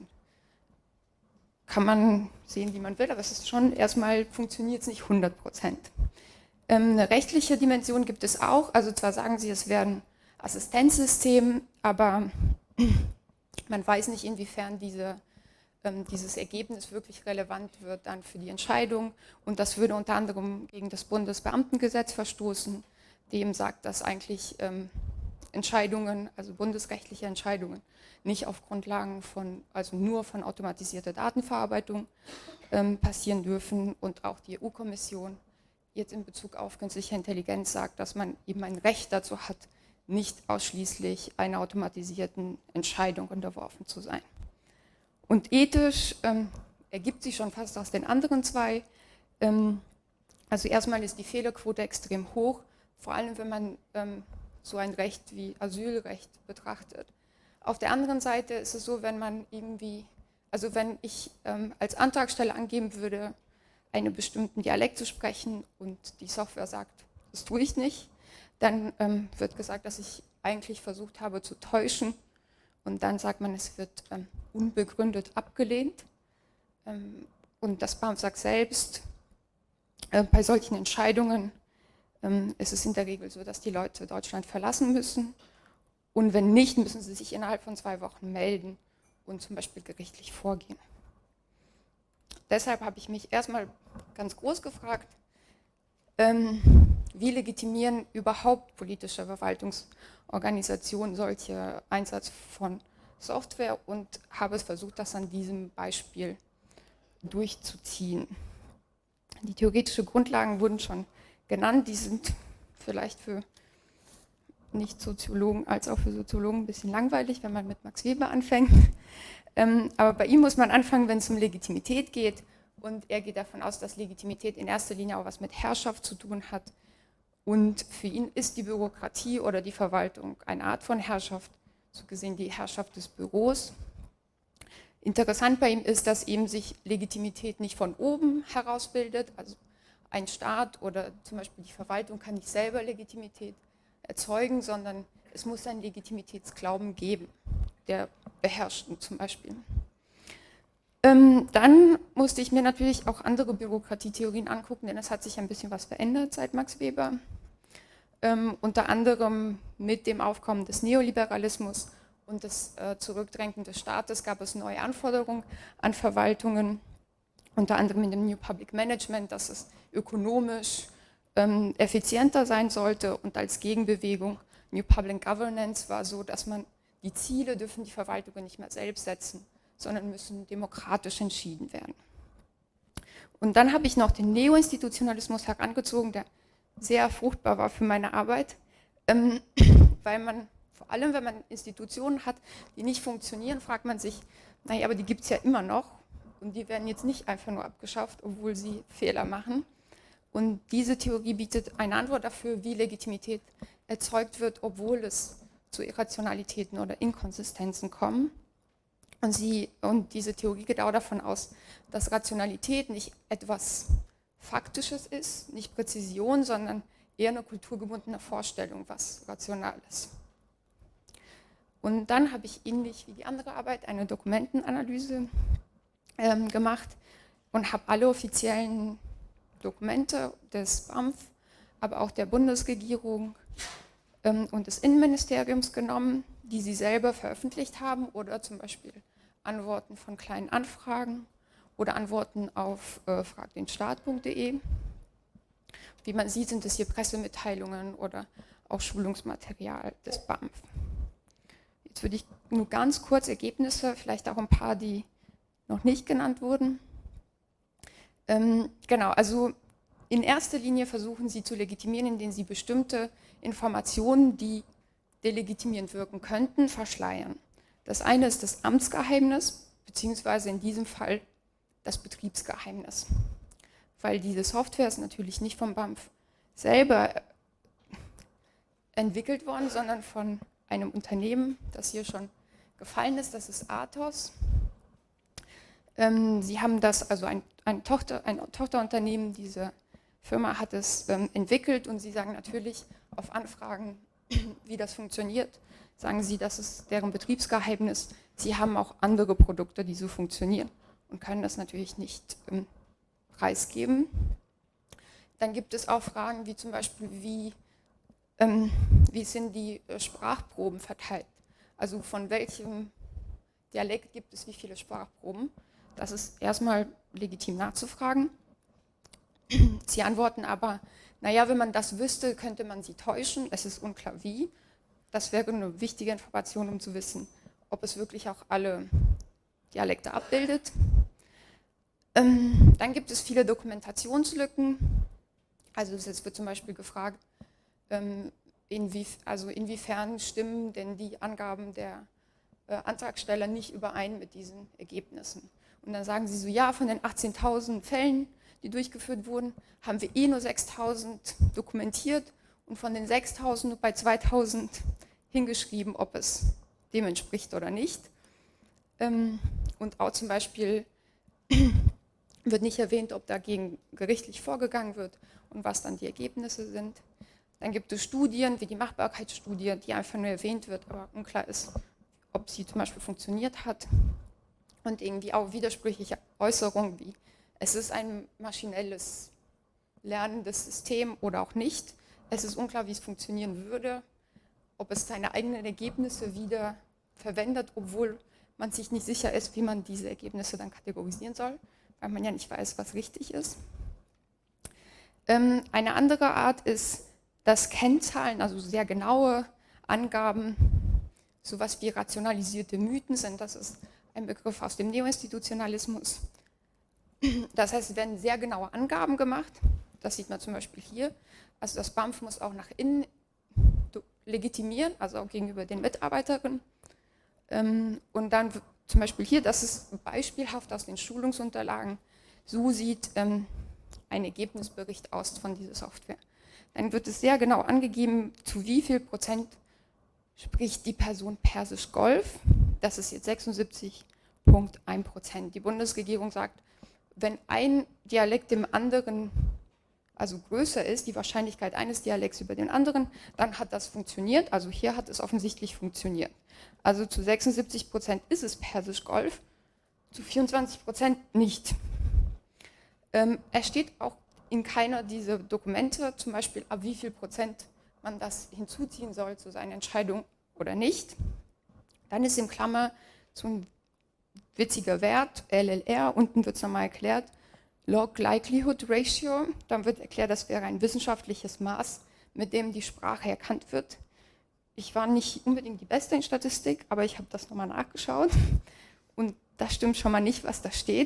Kann man sehen, wie man will, aber es ist schon, erstmal funktioniert es nicht 100%. Eine rechtliche Dimension gibt es auch, also zwar sagen sie, es wäre ein Assistenzsystem, aber man weiß nicht, inwiefern dieses Ergebnis wirklich relevant wird dann für die Entscheidung, und das würde unter anderem gegen das Bundesbeamtengesetz verstoßen, dem sagt, dass eigentlich Entscheidungen, also bundesrechtliche Entscheidungen, nicht auf Grundlagen von, also nur von automatisierter Datenverarbeitung passieren dürfen, und auch die EU-Kommission jetzt in Bezug auf künstliche Intelligenz sagt, dass man eben ein Recht dazu hat, nicht ausschließlich einer automatisierten Entscheidung unterworfen zu sein. Und ethisch ergibt sich schon fast aus den anderen zwei. Also erstmal ist die Fehlerquote extrem hoch, vor allem wenn man so ein Recht wie Asylrecht betrachtet. Auf der anderen Seite ist es so, wenn man irgendwie, also wenn ich als Antragsteller angeben würde, einen bestimmten Dialekt zu sprechen und die Software sagt, das tue ich nicht, dann wird gesagt, dass ich eigentlich versucht habe zu täuschen, und dann sagt man, es wird unbegründet abgelehnt. Und das BAMF sagt selbst, bei solchen Entscheidungen ist es in der Regel so, dass die Leute Deutschland verlassen müssen, und wenn nicht, müssen sie sich innerhalb von 2 Wochen melden und zum Beispiel gerichtlich vorgehen. Deshalb habe ich mich erstmal ganz groß gefragt, wie legitimieren überhaupt politische Verwaltungsorganisationen solche Einsatz von Software, und habe es versucht, das an diesem Beispiel durchzuziehen. Die theoretischen Grundlagen wurden schon genannt, die sind vielleicht für Nicht-Soziologen als auch für Soziologen ein bisschen langweilig, wenn man mit Max Weber anfängt. Aber bei ihm muss man anfangen, wenn es um Legitimität geht, und er geht davon aus, dass Legitimität in erster Linie auch was mit Herrschaft zu tun hat, und für ihn ist die Bürokratie oder die Verwaltung eine Art von Herrschaft, so gesehen die Herrschaft des Büros. Interessant bei ihm ist, dass eben sich Legitimität nicht von oben herausbildet, also ein Staat oder zum Beispiel die Verwaltung kann nicht selber Legitimität erzeugen, sondern es muss einen Legitimitätsglauben geben, der Beherrschten zum Beispiel. Dann musste ich mir natürlich auch andere Bürokratietheorien angucken, denn es hat sich ein bisschen was verändert seit Max Weber. Unter anderem mit dem Aufkommen des Neoliberalismus und des Zurückdrängen des Staates gab es neue Anforderungen an Verwaltungen, unter anderem in dem New Public Management, dass es ökonomisch effizienter sein sollte, und als Gegenbewegung New Public Governance war so, dass man die Ziele dürfen die Verwaltungen nicht mehr selbst setzen, sondern müssen demokratisch entschieden werden. Und dann habe ich noch den Neo-Institutionalismus herangezogen, der sehr fruchtbar war für meine Arbeit, weil man, vor allem wenn man Institutionen hat, die nicht funktionieren, fragt man sich, naja, aber die gibt es ja immer noch und die werden jetzt nicht einfach nur abgeschafft, obwohl sie Fehler machen. Und diese Theorie bietet eine Antwort dafür, wie Legitimität erzeugt wird, obwohl es zu Irrationalitäten oder Inkonsistenzen kommt. Und diese Theorie geht auch davon aus, dass Rationalität nicht etwas Faktisches ist, nicht Präzision, sondern eher eine kulturgebundene Vorstellung, was rational ist. Und dann habe ich ähnlich wie die andere Arbeit eine Dokumentenanalyse gemacht und habe alle offiziellen Dokumente des BAMF, aber auch der Bundesregierung und des Innenministeriums genommen, die sie selber veröffentlicht haben, oder zum Beispiel Antworten von kleinen Anfragen oder Antworten auf fragdenstaat.de. Wie man sieht, sind es hier Pressemitteilungen oder auch Schulungsmaterial des BAMF. Jetzt würde ich nur ganz kurz Ergebnisse, vielleicht auch ein paar, die noch nicht genannt wurden. Genau, also in erster Linie versuchen sie zu legitimieren, indem sie bestimmte Informationen, die delegitimierend wirken könnten, verschleiern. Das eine ist das Amtsgeheimnis, beziehungsweise in diesem Fall das Betriebsgeheimnis. Weil diese Software ist natürlich nicht vom BAMF selber entwickelt worden, sondern von einem Unternehmen, das hier schon gefallen ist, das ist Athos. Sie haben das, also ein Tochterunternehmen dieser Firma hat es entwickelt und sie sagen natürlich auf Anfragen, wie das funktioniert, sagen sie, das ist deren Betriebsgeheimnis. Sie haben auch andere Produkte, die so funktionieren und können das natürlich nicht preisgeben. Dann gibt es auch Fragen wie zum Beispiel, wie sind die Sprachproben verteilt? Also von welchem Dialekt gibt es wie viele Sprachproben? Das ist erstmal legitim nachzufragen. Sie antworten aber, naja, wenn man das wüsste, könnte man sie täuschen. Es ist unklar wie. Das wäre eine wichtige Information, um zu wissen, ob es wirklich auch alle Dialekte abbildet. Dann gibt es viele Dokumentationslücken. Also es wird zum Beispiel gefragt, inwiefern stimmen denn die Angaben der Antragsteller nicht überein mit diesen Ergebnissen. Und dann sagen sie so, ja, von den 18.000 Fällen, die durchgeführt wurden, haben wir nur 6.000 dokumentiert und von den 6.000 nur bei 2.000 hingeschrieben, ob es dem entspricht oder nicht. Und auch zum Beispiel wird nicht erwähnt, ob dagegen gerichtlich vorgegangen wird und was dann die Ergebnisse sind. Dann gibt es Studien, wie die Machbarkeitsstudie, die einfach nur erwähnt wird, aber unklar ist, ob sie zum Beispiel funktioniert hat. Und irgendwie auch widersprüchliche Äußerungen wie, es ist ein maschinelles lernendes System oder auch nicht. Es ist unklar, wie es funktionieren würde, ob es seine eigenen Ergebnisse wieder verwendet, obwohl man sich nicht sicher ist, wie man diese Ergebnisse dann kategorisieren soll, weil man ja nicht weiß, was richtig ist. Eine andere Art ist, dass Kennzahlen, also sehr genaue Angaben, sowas wie rationalisierte Mythen sind. Das ist ein Begriff aus dem Neoinstitutionalismus. Das heißt, es werden sehr genaue Angaben gemacht. Das sieht man zum Beispiel hier. Also das BAMF muss auch nach innen legitimieren, also auch gegenüber den Mitarbeiterinnen. Und dann zum Beispiel hier, das ist beispielhaft aus den Schulungsunterlagen, so sieht ein Ergebnisbericht aus von dieser Software. Dann wird es sehr genau angegeben, zu wie viel Prozent spricht die Person Persisch Golf. Das ist jetzt 76,1%. Die Bundesregierung sagt, wenn ein Dialekt dem anderen also größer ist, die Wahrscheinlichkeit eines Dialekts über den anderen, dann hat das funktioniert. Also hier hat es offensichtlich funktioniert. Also zu 76% ist es Persisch Golf, zu 24% nicht. Es steht auch in keiner dieser Dokumente, zum Beispiel ab wie viel Prozent man das hinzuziehen soll zu seiner Entscheidung oder nicht. Dann ist in Klammer so ein witziger Wert, LLR, unten wird es nochmal erklärt, Log Likelihood Ratio, dann wird erklärt, das wäre ein wissenschaftliches Maß, mit dem die Sprache erkannt wird. Ich war nicht unbedingt die Beste in Statistik, aber ich habe das nochmal nachgeschaut und das stimmt schon mal nicht, was da steht.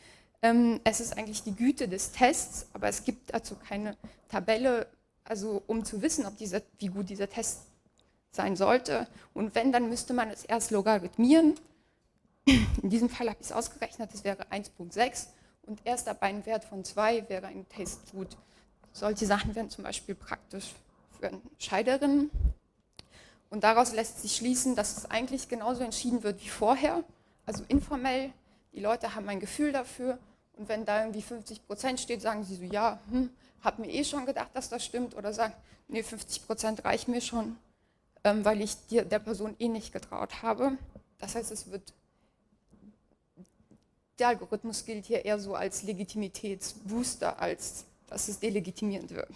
Es ist eigentlich die Güte des Tests, aber es gibt dazu keine Tabelle, also um zu wissen, wie gut dieser Test sein sollte. Und wenn, dann müsste man es erst logarithmieren. In diesem Fall habe ich es ausgerechnet, das wäre 1,6 und erst ab einem Wert von 2 wäre ein Test gut. Solche Sachen wären zum Beispiel praktisch für Entscheiderinnen. Und daraus lässt sich schließen, dass es eigentlich genauso entschieden wird wie vorher, also informell. Die Leute haben ein Gefühl dafür und wenn da irgendwie 50% steht, sagen sie so, ja, habe mir schon gedacht, dass das stimmt oder sagen, nee, 50% reicht mir schon, weil ich der Person nicht getraut habe. Das heißt, der Algorithmus gilt hier eher so als Legitimitätsbooster, als dass es delegitimierend wirkt.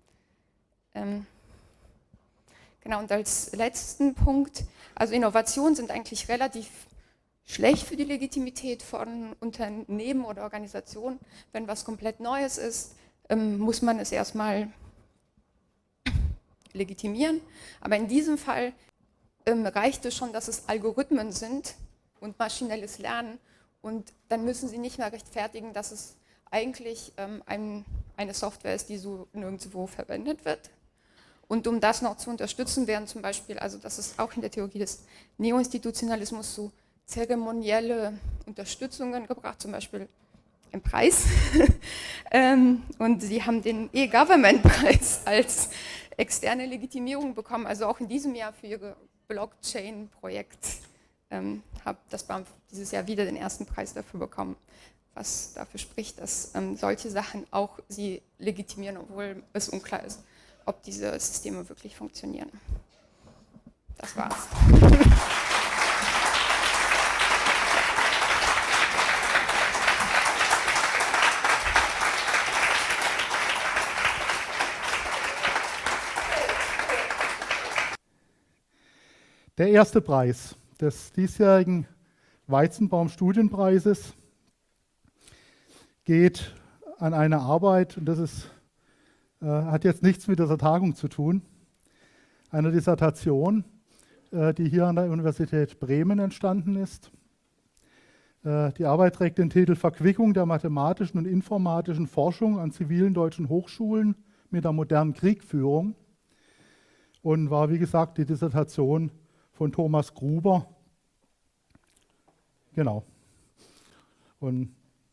Genau, und als letzten Punkt, also Innovationen sind eigentlich relativ schlecht für die Legitimität von Unternehmen oder Organisationen. Wenn was komplett Neues ist, muss man es erstmal legitimieren. Aber in diesem Fall reicht es schon, dass es Algorithmen sind und maschinelles Lernen. Und dann müssen sie nicht mehr rechtfertigen, dass es eigentlich eine Software ist, die so nirgendwo verwendet wird. Und um das noch zu unterstützen, werden zum Beispiel, also das ist auch in der Theorie des Neoinstitutionalismus, so zeremonielle Unterstützungen gebracht, zum Beispiel einen Preis. Und sie haben den E-Government-Preis als externe Legitimierung bekommen, also auch in diesem Jahr für ihre Blockchain-Projekt. Habe das BAMF dieses Jahr wieder den ersten Preis dafür bekommen, was dafür spricht, dass solche Sachen auch sie legitimieren, obwohl es unklar ist, ob diese Systeme wirklich funktionieren. Das war's. Der erste Preis des diesjährigen Weizenbaum-Studienpreises geht an eine Arbeit, und das hat jetzt nichts mit dieser Tagung zu tun, eine Dissertation, die hier an der Universität Bremen entstanden ist. Die Arbeit trägt den Titel Verquickung der mathematischen und informatischen Forschung an zivilen deutschen Hochschulen mit der modernen Kriegführung und war, wie gesagt, die Dissertation von Thomas Gruber. Genau. Und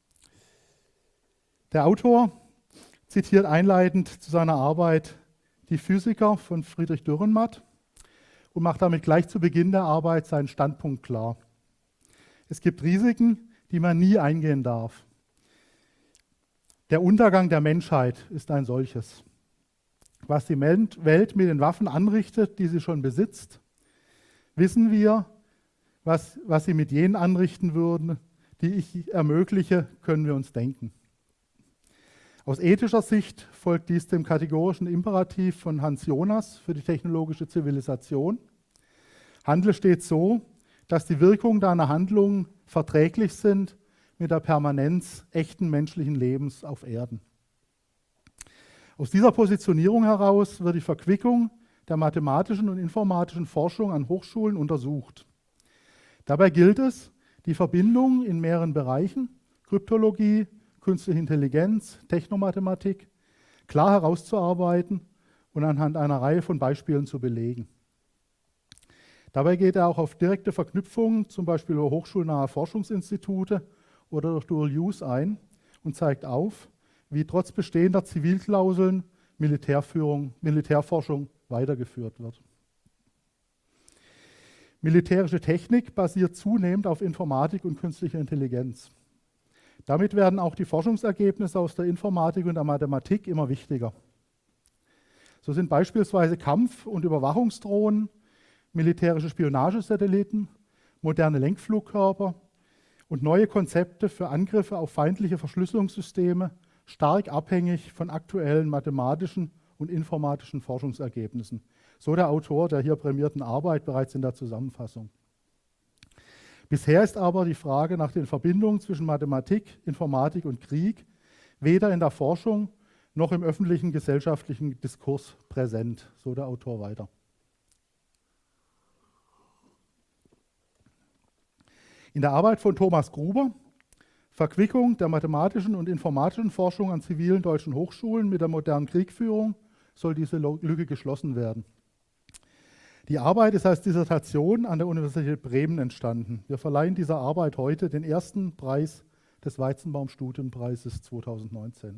der Autor zitiert einleitend zu seiner Arbeit die Physiker von Friedrich Dürrenmatt und macht damit gleich zu Beginn der Arbeit seinen Standpunkt klar. Es gibt Risiken, die man nie eingehen darf. Der Untergang der Menschheit ist ein solches. Was die Welt mit den Waffen anrichtet, die sie schon besitzt, wissen wir, was sie mit jenen anrichten würden, die ich ermögliche, können wir uns denken. Aus ethischer Sicht folgt dies dem kategorischen Imperativ von Hans Jonas für die technologische Zivilisation. Handle stets so, dass die Wirkungen deiner Handlungen verträglich sind mit der Permanenz echten menschlichen Lebens auf Erden. Aus dieser Positionierung heraus wird die Verquickung der mathematischen und informatischen Forschung an Hochschulen untersucht. Dabei gilt es, die Verbindung in mehreren Bereichen, Kryptologie, künstliche Intelligenz, Technomathematik, klar herauszuarbeiten und anhand einer Reihe von Beispielen zu belegen. Dabei geht er auch auf direkte Verknüpfungen, zum Beispiel über hochschulnahe Forschungsinstitute oder durch Dual Use und zeigt auf, wie trotz bestehender Zivilklauseln Militärforschung weitergeführt wird. Militärische Technik basiert zunehmend auf Informatik und künstlicher Intelligenz. Damit werden auch die Forschungsergebnisse aus der Informatik und der Mathematik immer wichtiger. So sind beispielsweise Kampf- und Überwachungsdrohnen, militärische Spionagesatelliten, moderne Lenkflugkörper und neue Konzepte für Angriffe auf feindliche Verschlüsselungssysteme stark abhängig von aktuellen mathematischen und informatischen Forschungsergebnissen. So der Autor der hier prämierten Arbeit bereits in der Zusammenfassung. Bisher ist aber die Frage nach den Verbindungen zwischen Mathematik, Informatik und Krieg weder in der Forschung noch im öffentlichen gesellschaftlichen Diskurs präsent, so der Autor weiter. In der Arbeit von Thomas Gruber, Verquickung der mathematischen und informatischen Forschung an zivilen deutschen Hochschulen mit der modernen Kriegführung, soll diese Lücke geschlossen werden. Die Arbeit ist als Dissertation an der Universität Bremen entstanden. Wir verleihen dieser Arbeit heute den ersten Preis des Weizenbaum-Studienpreises 2019.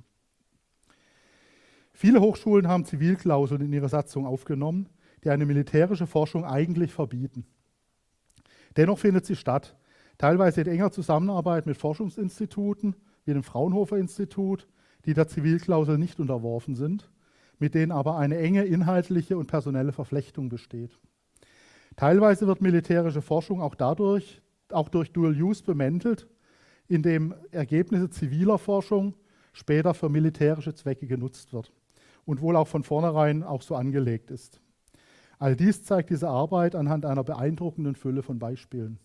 Viele Hochschulen haben Zivilklauseln in ihre Satzung aufgenommen, die eine militärische Forschung eigentlich verbieten. Dennoch findet sie statt, teilweise in enger Zusammenarbeit mit Forschungsinstituten wie dem Fraunhofer-Institut, die der Zivilklausel nicht unterworfen sind, mit denen aber eine enge inhaltliche und personelle Verflechtung besteht. Teilweise wird militärische Forschung auch durch Dual Use bemäntelt, indem Ergebnisse ziviler Forschung später für militärische Zwecke genutzt wird und wohl auch von vornherein auch so angelegt ist. All dies zeigt diese Arbeit anhand einer beeindruckenden Fülle von Beispielen.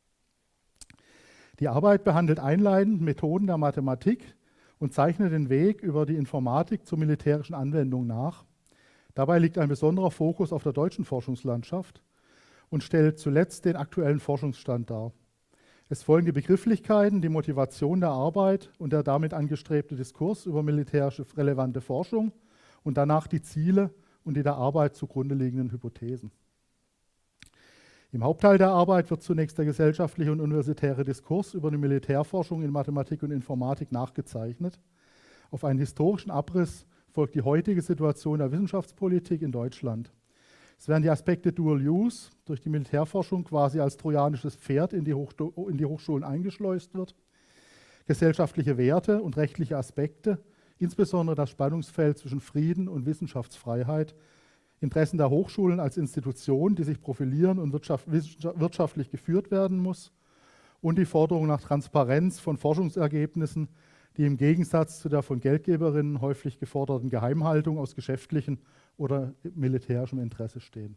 Die Arbeit behandelt einleitend Methoden der Mathematik und zeichnet den Weg über die Informatik zur militärischen Anwendung nach. Dabei liegt ein besonderer Fokus auf der deutschen Forschungslandschaft und stellt zuletzt den aktuellen Forschungsstand dar. Es folgen die Begrifflichkeiten, die Motivation der Arbeit und der damit angestrebte Diskurs über militärische relevante Forschung und danach die Ziele und die der Arbeit zugrunde liegenden Hypothesen. Im Hauptteil der Arbeit wird zunächst der gesellschaftliche und universitäre Diskurs über die Militärforschung in Mathematik und Informatik nachgezeichnet. Auf einen historischen Abriss folgt die heutige Situation der Wissenschaftspolitik in Deutschland. Es werden die Aspekte Dual Use durch die Militärforschung quasi als trojanisches Pferd in die Hochschulen eingeschleust wird, gesellschaftliche Werte und rechtliche Aspekte, insbesondere das Spannungsfeld zwischen Frieden und Wissenschaftsfreiheit, Interessen der Hochschulen als Institution, die sich profilieren und wirtschaftlich geführt werden muss, und die Forderung nach Transparenz von Forschungsergebnissen, die im Gegensatz zu der von Geldgeberinnen häufig geforderten Geheimhaltung aus geschäftlichem oder militärischem Interesse stehen.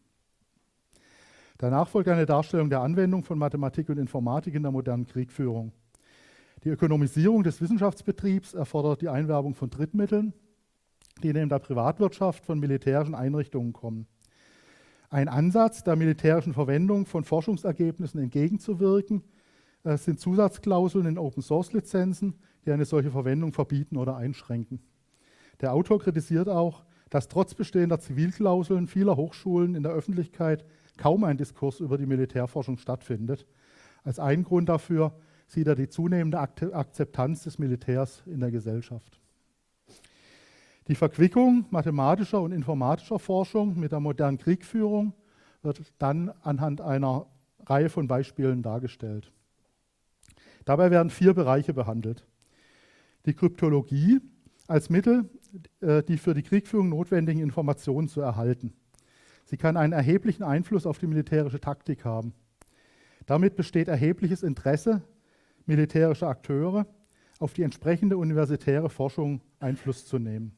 Danach folgt eine Darstellung der Anwendung von Mathematik und Informatik in der modernen Kriegführung. Die Ökonomisierung des Wissenschaftsbetriebs erfordert die Einwerbung von Drittmitteln, die neben der Privatwirtschaft von militärischen Einrichtungen kommen. Ein Ansatz, der militärischen Verwendung von Forschungsergebnissen entgegenzuwirken, sind Zusatzklauseln in Open-Source-Lizenzen, die eine solche Verwendung verbieten oder einschränken. Der Autor kritisiert auch, dass trotz bestehender Zivilklauseln vieler Hochschulen in der Öffentlichkeit kaum ein Diskurs über die Militärforschung stattfindet. Als einen Grund dafür sieht er die zunehmende Akzeptanz des Militärs in der Gesellschaft. Die Verquickung mathematischer und informatischer Forschung mit der modernen Kriegführung wird dann anhand einer Reihe von Beispielen dargestellt. Dabei werden 4 Bereiche behandelt. Die Kryptologie als Mittel, die für die Kriegführung notwendigen Informationen zu erhalten. Sie kann einen erheblichen Einfluss auf die militärische Taktik haben. Damit besteht erhebliches Interesse militärischer Akteure, auf die entsprechende universitäre Forschung Einfluss zu nehmen.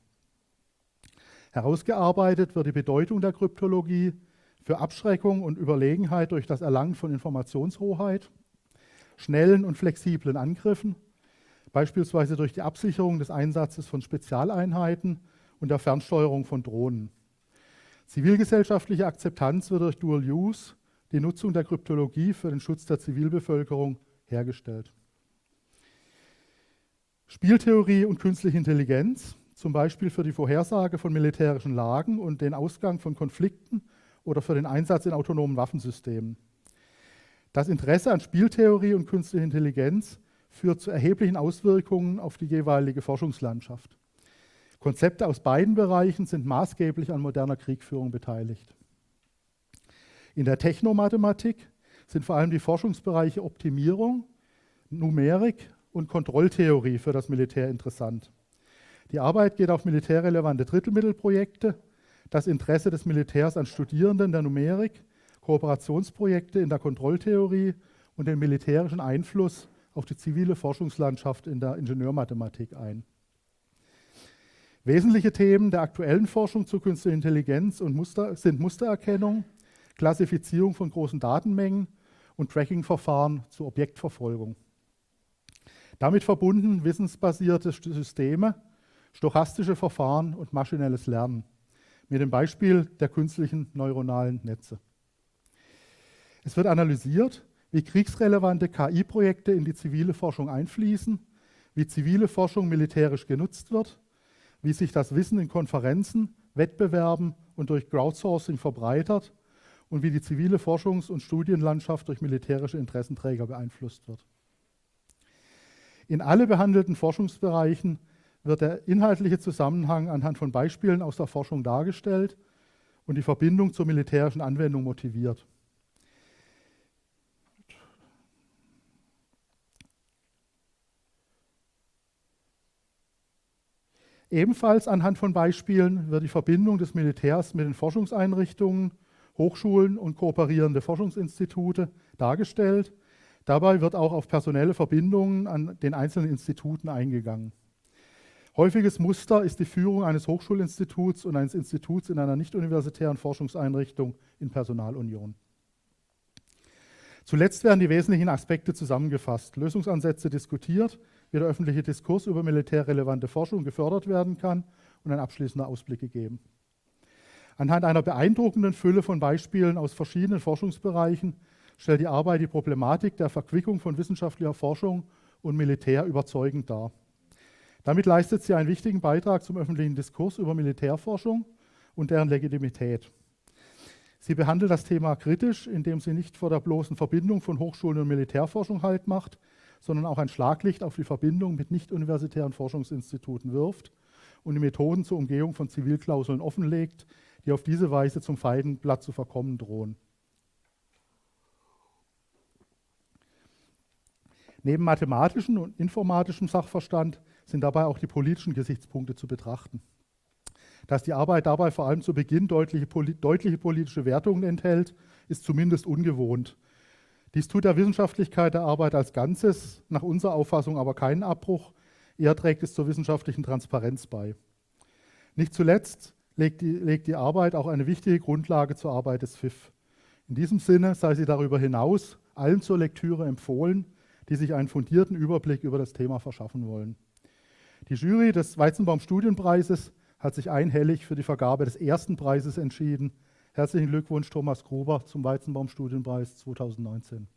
Herausgearbeitet wird die Bedeutung der Kryptologie für Abschreckung und Überlegenheit durch das Erlangen von Informationshoheit, schnellen und flexiblen Angriffen, beispielsweise durch die Absicherung des Einsatzes von Spezialeinheiten und der Fernsteuerung von Drohnen. Zivilgesellschaftliche Akzeptanz wird durch Dual Use, die Nutzung der Kryptologie für den Schutz der Zivilbevölkerung, hergestellt. Spieltheorie und künstliche Intelligenz, zum Beispiel für die Vorhersage von militärischen Lagen und den Ausgang von Konflikten oder für den Einsatz in autonomen Waffensystemen. Das Interesse an Spieltheorie und künstlicher Intelligenz führt zu erheblichen Auswirkungen auf die jeweilige Forschungslandschaft. Konzepte aus beiden Bereichen sind maßgeblich an moderner Kriegführung beteiligt. In der Technomathematik sind vor allem die Forschungsbereiche Optimierung, Numerik und Kontrolltheorie für das Militär interessant. Die Arbeit geht auf militärrelevante Drittmittelprojekte, das Interesse des Militärs an Studierenden der Numerik, Kooperationsprojekte in der Kontrolltheorie und den militärischen Einfluss auf die zivile Forschungslandschaft in der Ingenieurmathematik ein. Wesentliche Themen der aktuellen Forschung zur künstlichen Intelligenz sind Mustererkennung, Klassifizierung von großen Datenmengen und Tracking-Verfahren zur Objektverfolgung. Damit verbunden wissensbasierte Systeme, stochastische Verfahren und maschinelles Lernen, mit dem Beispiel der künstlichen neuronalen Netze. Es wird analysiert, wie kriegsrelevante KI-Projekte in die zivile Forschung einfließen, wie zivile Forschung militärisch genutzt wird, wie sich das Wissen in Konferenzen, Wettbewerben und durch Crowdsourcing verbreitert und wie die zivile Forschungs- und Studienlandschaft durch militärische Interessenträger beeinflusst wird. In alle behandelten Forschungsbereichen wird der inhaltliche Zusammenhang anhand von Beispielen aus der Forschung dargestellt und die Verbindung zur militärischen Anwendung motiviert. Ebenfalls anhand von Beispielen wird die Verbindung des Militärs mit den Forschungseinrichtungen, Hochschulen und kooperierende Forschungsinstitute dargestellt. Dabei wird auch auf personelle Verbindungen an den einzelnen Instituten eingegangen. Häufiges Muster ist die Führung eines Hochschulinstituts und eines Instituts in einer nicht-universitären Forschungseinrichtung in Personalunion. Zuletzt werden die wesentlichen Aspekte zusammengefasst, Lösungsansätze diskutiert, wie der öffentliche Diskurs über militärrelevante Forschung gefördert werden kann und ein abschließender Ausblick gegeben. Anhand einer beeindruckenden Fülle von Beispielen aus verschiedenen Forschungsbereichen stellt die Arbeit die Problematik der Verquickung von wissenschaftlicher Forschung und Militär überzeugend dar. Damit leistet sie einen wichtigen Beitrag zum öffentlichen Diskurs über Militärforschung und deren Legitimität. Sie behandelt das Thema kritisch, indem sie nicht vor der bloßen Verbindung von Hochschulen und Militärforschung Halt macht, sondern auch ein Schlaglicht auf die Verbindung mit nicht-universitären Forschungsinstituten wirft und die Methoden zur Umgehung von Zivilklauseln offenlegt, die auf diese Weise zum Feigenblatt zu verkommen drohen. Neben mathematischem und informatischem Sachverstand sind dabei auch die politischen Gesichtspunkte zu betrachten. Dass die Arbeit dabei vor allem zu Beginn deutliche politische Wertungen enthält, ist zumindest ungewohnt. Dies tut der Wissenschaftlichkeit der Arbeit als Ganzes nach unserer Auffassung aber keinen Abbruch, eher trägt es zur wissenschaftlichen Transparenz bei. Nicht zuletzt legt die Arbeit auch eine wichtige Grundlage zur Arbeit des FIF. In diesem Sinne sei sie darüber hinaus allen zur Lektüre empfohlen, die sich einen fundierten Überblick über das Thema verschaffen wollen. Die Jury des Weizenbaum-Studienpreises hat sich einhellig für die Vergabe des ersten Preises entschieden. Herzlichen Glückwunsch, Thomas Gruber, zum Weizenbaum-Studienpreis 2019.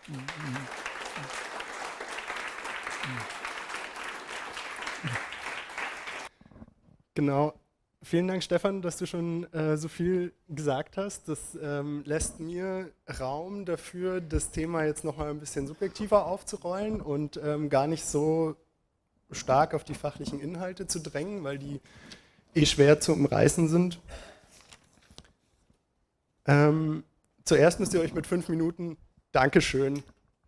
Genau. Vielen Dank, Stefan, dass du schon so viel gesagt hast. Das lässt mir Raum dafür, das Thema jetzt nochmal ein bisschen subjektiver aufzurollen und gar nicht so stark auf die fachlichen Inhalte zu drängen, weil die schwer zu umreißen sind. Zuerst müsst ihr euch mit 5 Minuten Dankeschön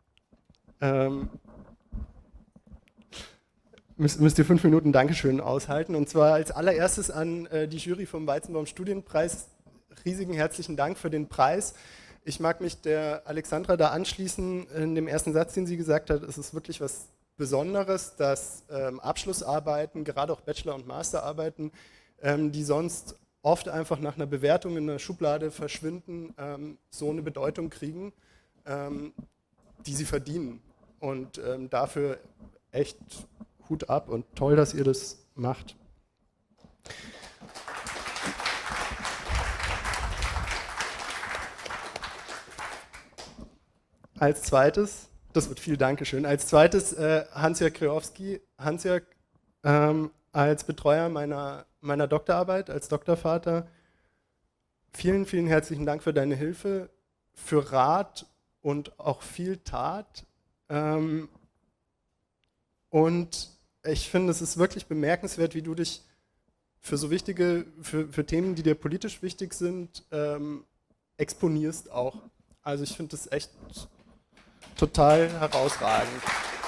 müsst ihr 5 Minuten Dankeschön aushalten. Und zwar als allererstes an die Jury vom Weizenbaum Studienpreis. Riesigen herzlichen Dank für den Preis. Ich mag mich der Alexandra da anschließen in dem ersten Satz, den sie gesagt hat. Es ist wirklich was Besonderes, dass Abschlussarbeiten, gerade auch Bachelor- und Masterarbeiten, die sonst oft einfach nach einer Bewertung in der Schublade verschwinden, so eine Bedeutung kriegen, die sie verdienen. Und dafür echt Hut ab und toll, dass ihr das macht. Als zweites, das wird viel Dankeschön, als zweites Hans-Jörg Kreowski. Hans-Jörg, als Betreuer meiner Doktorarbeit, als Doktorvater, vielen, vielen herzlichen Dank für deine Hilfe, für Rat und auch viel Tat. Und ich finde, es ist wirklich bemerkenswert, wie du dich für so wichtige, für Themen, die dir politisch wichtig sind, exponierst auch. Also ich finde das echt total herausragend.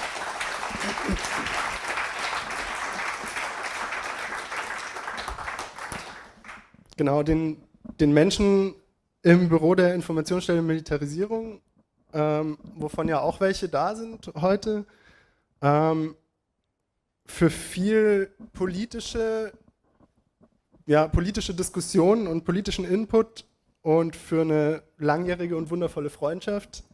Genau, den Menschen im Büro der Informationsstelle Militarisierung, wovon ja auch welche da sind heute, für viel politische Diskussionen und politischen Input und für eine langjährige und wundervolle Freundschaft.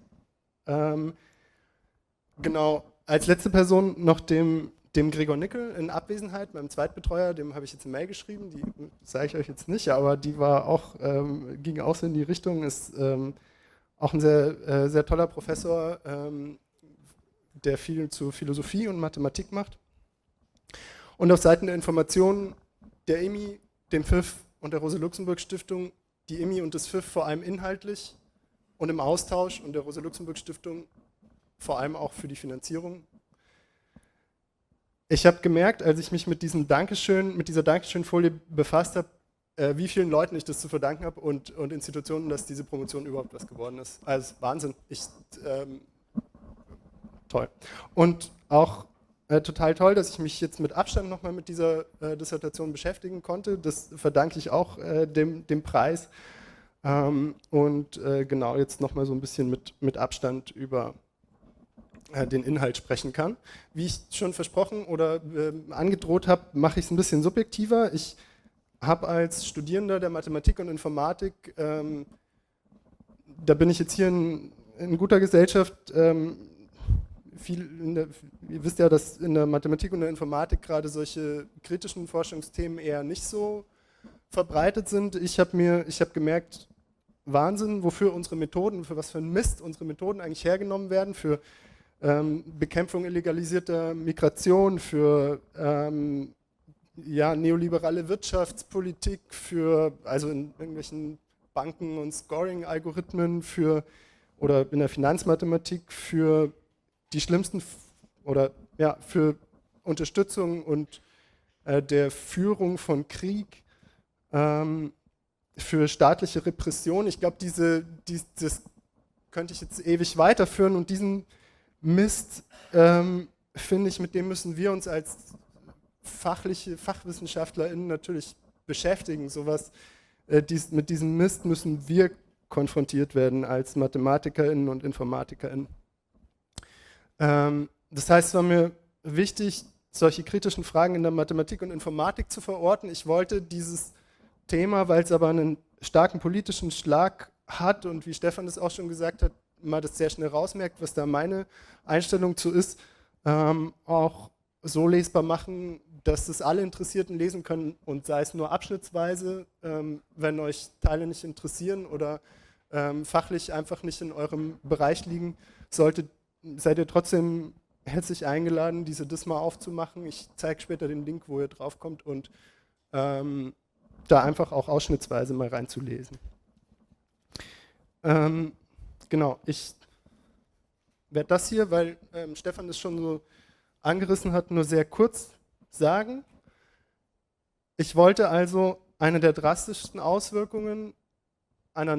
Genau, als letzte Person noch dem Gregor Nickel in Abwesenheit, meinem Zweitbetreuer, dem habe ich jetzt eine Mail geschrieben, die sage ich euch jetzt nicht, aber die war auch, ging auch so in die Richtung, ist auch ein sehr, sehr toller Professor, der viel zu Philosophie und Mathematik macht. Und auf Seiten der Informationen der IMI, dem FIF und der Rosa-Luxemburg-Stiftung, die IMI und das FIF vor allem inhaltlich und im Austausch und der Rosa-Luxemburg-Stiftung vor allem auch für die Finanzierung. Ich habe gemerkt, als ich mich mit dieser Dankeschön-Folie befasst habe, wie vielen Leuten ich das zu verdanken habe und Institutionen, dass diese Promotion überhaupt was geworden ist. Also Wahnsinn. Toll. Und auch total toll, dass ich mich jetzt mit Abstand nochmal mit dieser Dissertation beschäftigen konnte. Das verdanke ich auch dem Preis. Genau, jetzt nochmal so ein bisschen mit Abstand über den Inhalt sprechen kann. Wie ich schon versprochen oder angedroht habe, mache ich es ein bisschen subjektiver. Ich habe als Studierender der Mathematik und Informatik, da bin ich jetzt hier in guter Gesellschaft, ihr wisst ja, dass in der Mathematik und der Informatik gerade solche kritischen Forschungsthemen eher nicht so verbreitet sind. Ich habe gemerkt, Wahnsinn, wofür unsere Methoden, für was für ein Mist unsere Methoden eigentlich hergenommen werden, für Bekämpfung illegalisierter Migration, für ja, neoliberale Wirtschaftspolitik also in irgendwelchen Banken- und Scoring-Algorithmen oder in der Finanzmathematik für die schlimmsten oder ja, für Unterstützung und der Führung von Krieg, für staatliche Repression. Ich glaube, das könnte ich jetzt ewig weiterführen und diesen Mist, finde ich, mit dem müssen wir uns als FachwissenschaftlerInnen natürlich beschäftigen. Mit diesem Mist müssen wir konfrontiert werden als MathematikerInnen und InformatikerInnen. Das heißt, es war mir wichtig, solche kritischen Fragen in der Mathematik und Informatik zu verorten. Ich wollte dieses Thema, weil es aber einen starken politischen Schlag hat und wie Stefan das auch schon gesagt hat, man das sehr schnell rausmerkt, was da meine Einstellung zu ist, auch so lesbar machen, dass es alle Interessierten lesen können und sei es nur abschnittsweise, wenn euch Teile nicht interessieren oder fachlich einfach nicht in eurem Bereich liegen, seid ihr trotzdem herzlich eingeladen, diese DISMA aufzumachen. Ich zeige später den Link, wo ihr draufkommt und da einfach auch ausschnittsweise mal reinzulesen. Genau, ich werde das hier, weil Stefan das schon so angerissen hat, nur sehr kurz sagen. Ich wollte also eine der drastischsten Auswirkungen einer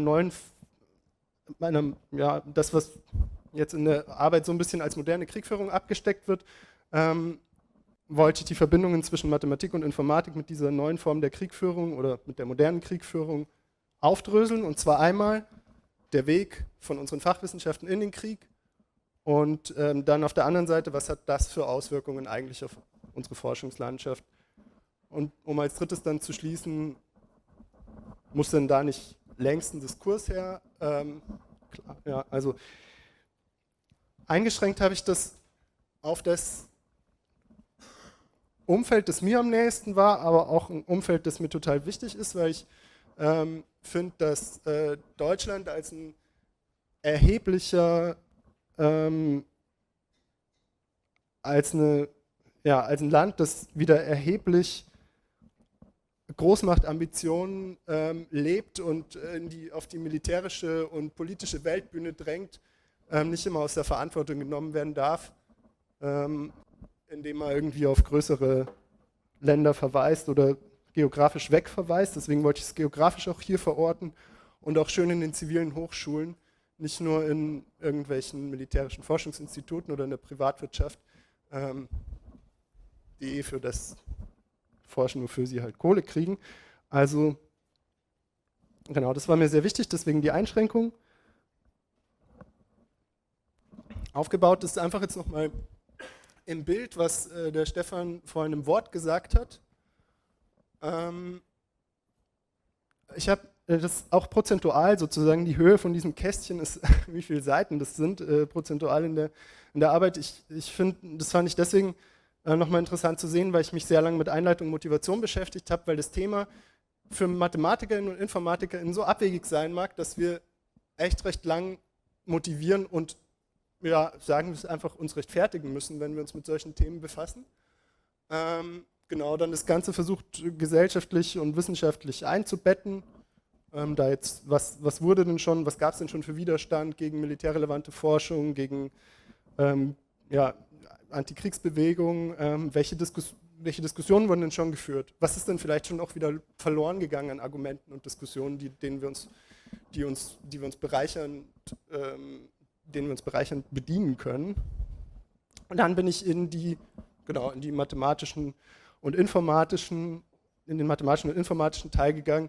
das, was jetzt in der Arbeit so ein bisschen als moderne Kriegführung abgesteckt wird, wollte ich die Verbindungen zwischen Mathematik und Informatik mit dieser neuen Form der Kriegführung oder mit der modernen Kriegführung aufdröseln. Und zwar einmal der Weg von unseren Fachwissenschaften in den Krieg und dann auf der anderen Seite, was hat das für Auswirkungen eigentlich auf unsere Forschungslandschaft. Und um als drittes dann zu schließen, muss denn da nicht längst ein Diskurs her? Klar, ja, also eingeschränkt habe ich das auf das Umfeld, das mir am nächsten war, aber auch ein Umfeld, das mir total wichtig ist, weil ich finde, dass Deutschland als ein erheblicher, als ein Land, das wieder erheblich Großmachtambitionen lebt und auf die militärische und politische Weltbühne drängt, nicht immer aus der Verantwortung genommen werden darf, indem man irgendwie auf größere Länder verweist oder geografisch wegverweist. Deswegen wollte ich es geografisch auch hier verorten und auch schön in den zivilen Hochschulen, nicht nur in irgendwelchen militärischen Forschungsinstituten oder in der Privatwirtschaft, die für das Forschen, wofür sie halt Kohle kriegen. Also genau, das war mir sehr wichtig, deswegen die Einschränkung. Aufgebaut ist einfach jetzt nochmal im Bild, was der Stefan vorhin im Wort gesagt hat. Ich habe das auch prozentual sozusagen, die Höhe von diesem Kästchen ist, wie viele Seiten das sind, prozentual in der Arbeit. Ich finde, das fand ich deswegen nochmal interessant zu sehen, weil ich mich sehr lange mit Einleitung und Motivation beschäftigt habe, weil das Thema für MathematikerInnen und InformatikerInnen so abwegig sein mag, dass wir echt recht lang motivieren und ja, sagen wir es einfach, uns rechtfertigen müssen, wenn wir uns mit solchen Themen befassen. Genau, dann das Ganze versucht gesellschaftlich und wissenschaftlich einzubetten. Da jetzt, was wurde denn schon, was gab es denn schon für Widerstand gegen militärrelevante Forschung, gegen Antikriegsbewegungen, welche Diskussionen wurden denn schon geführt? Was ist denn vielleicht schon auch wieder verloren gegangen an Argumenten und Diskussionen, die wir uns bereichern, denen wir uns bereichern bedienen können? Und dann bin ich in den mathematischen und informatischen Teil gegangen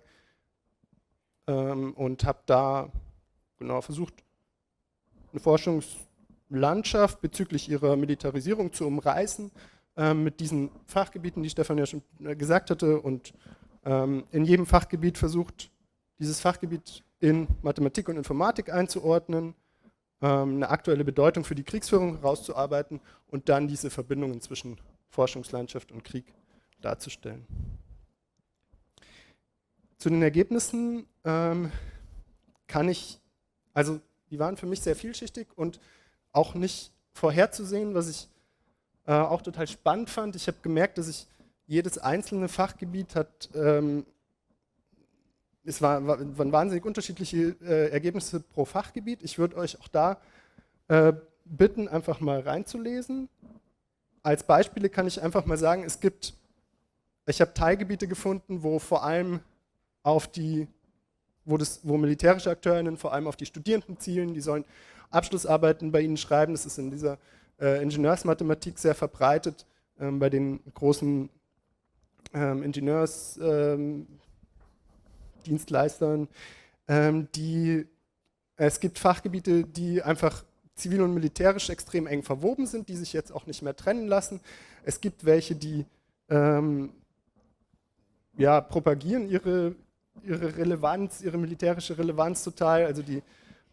und habe da versucht, eine Forschungslandschaft bezüglich ihrer Militarisierung zu umreißen, mit diesen Fachgebieten, die Stefan ja schon gesagt hatte, und in jedem Fachgebiet versucht, dieses Fachgebiet in Mathematik und Informatik einzuordnen, eine aktuelle Bedeutung für die Kriegsführung herauszuarbeiten und dann diese Verbindungen zwischen Forschungslandschaft und Krieg darzustellen. Zu den Ergebnissen die waren für mich sehr vielschichtig und auch nicht vorherzusehen, was ich auch total spannend fand. Ich habe gemerkt, dass ich jedes einzelne Fachgebiet hat, es waren wahnsinnig unterschiedliche Ergebnisse pro Fachgebiet. Ich würde euch auch da bitten, einfach mal reinzulesen. Als Beispiele kann ich einfach mal sagen, ich habe Teilgebiete gefunden, wo vor allem wo militärische AkteurInnen vor allem auf die Studierenden zielen, die sollen Abschlussarbeiten bei ihnen schreiben. Das ist in dieser Ingenieursmathematik sehr verbreitet, bei den großen Ingenieursdienstleistern. Es gibt Fachgebiete, die einfach zivil und militärisch extrem eng verwoben sind, die sich jetzt auch nicht mehr trennen lassen. Es gibt welche, die propagieren ihre Relevanz, ihre militärische Relevanz total, also die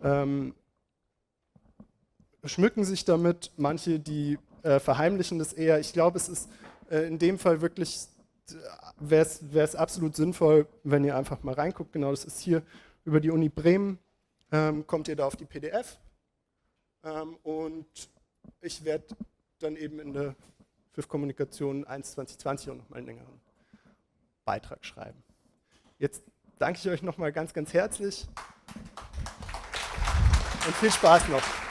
schmücken sich damit, manche, die verheimlichen das eher. Ich glaube, es ist in dem Fall wirklich, wäre es absolut sinnvoll, wenn ihr einfach mal reinguckt. Genau, das ist hier über die Uni Bremen, kommt ihr da auf die PDF und ich werde dann eben in der FIF Kommunikation 1 2020 auch nochmal einen längeren Beitrag schreiben. Jetzt danke ich euch nochmal ganz, ganz herzlich und viel Spaß noch.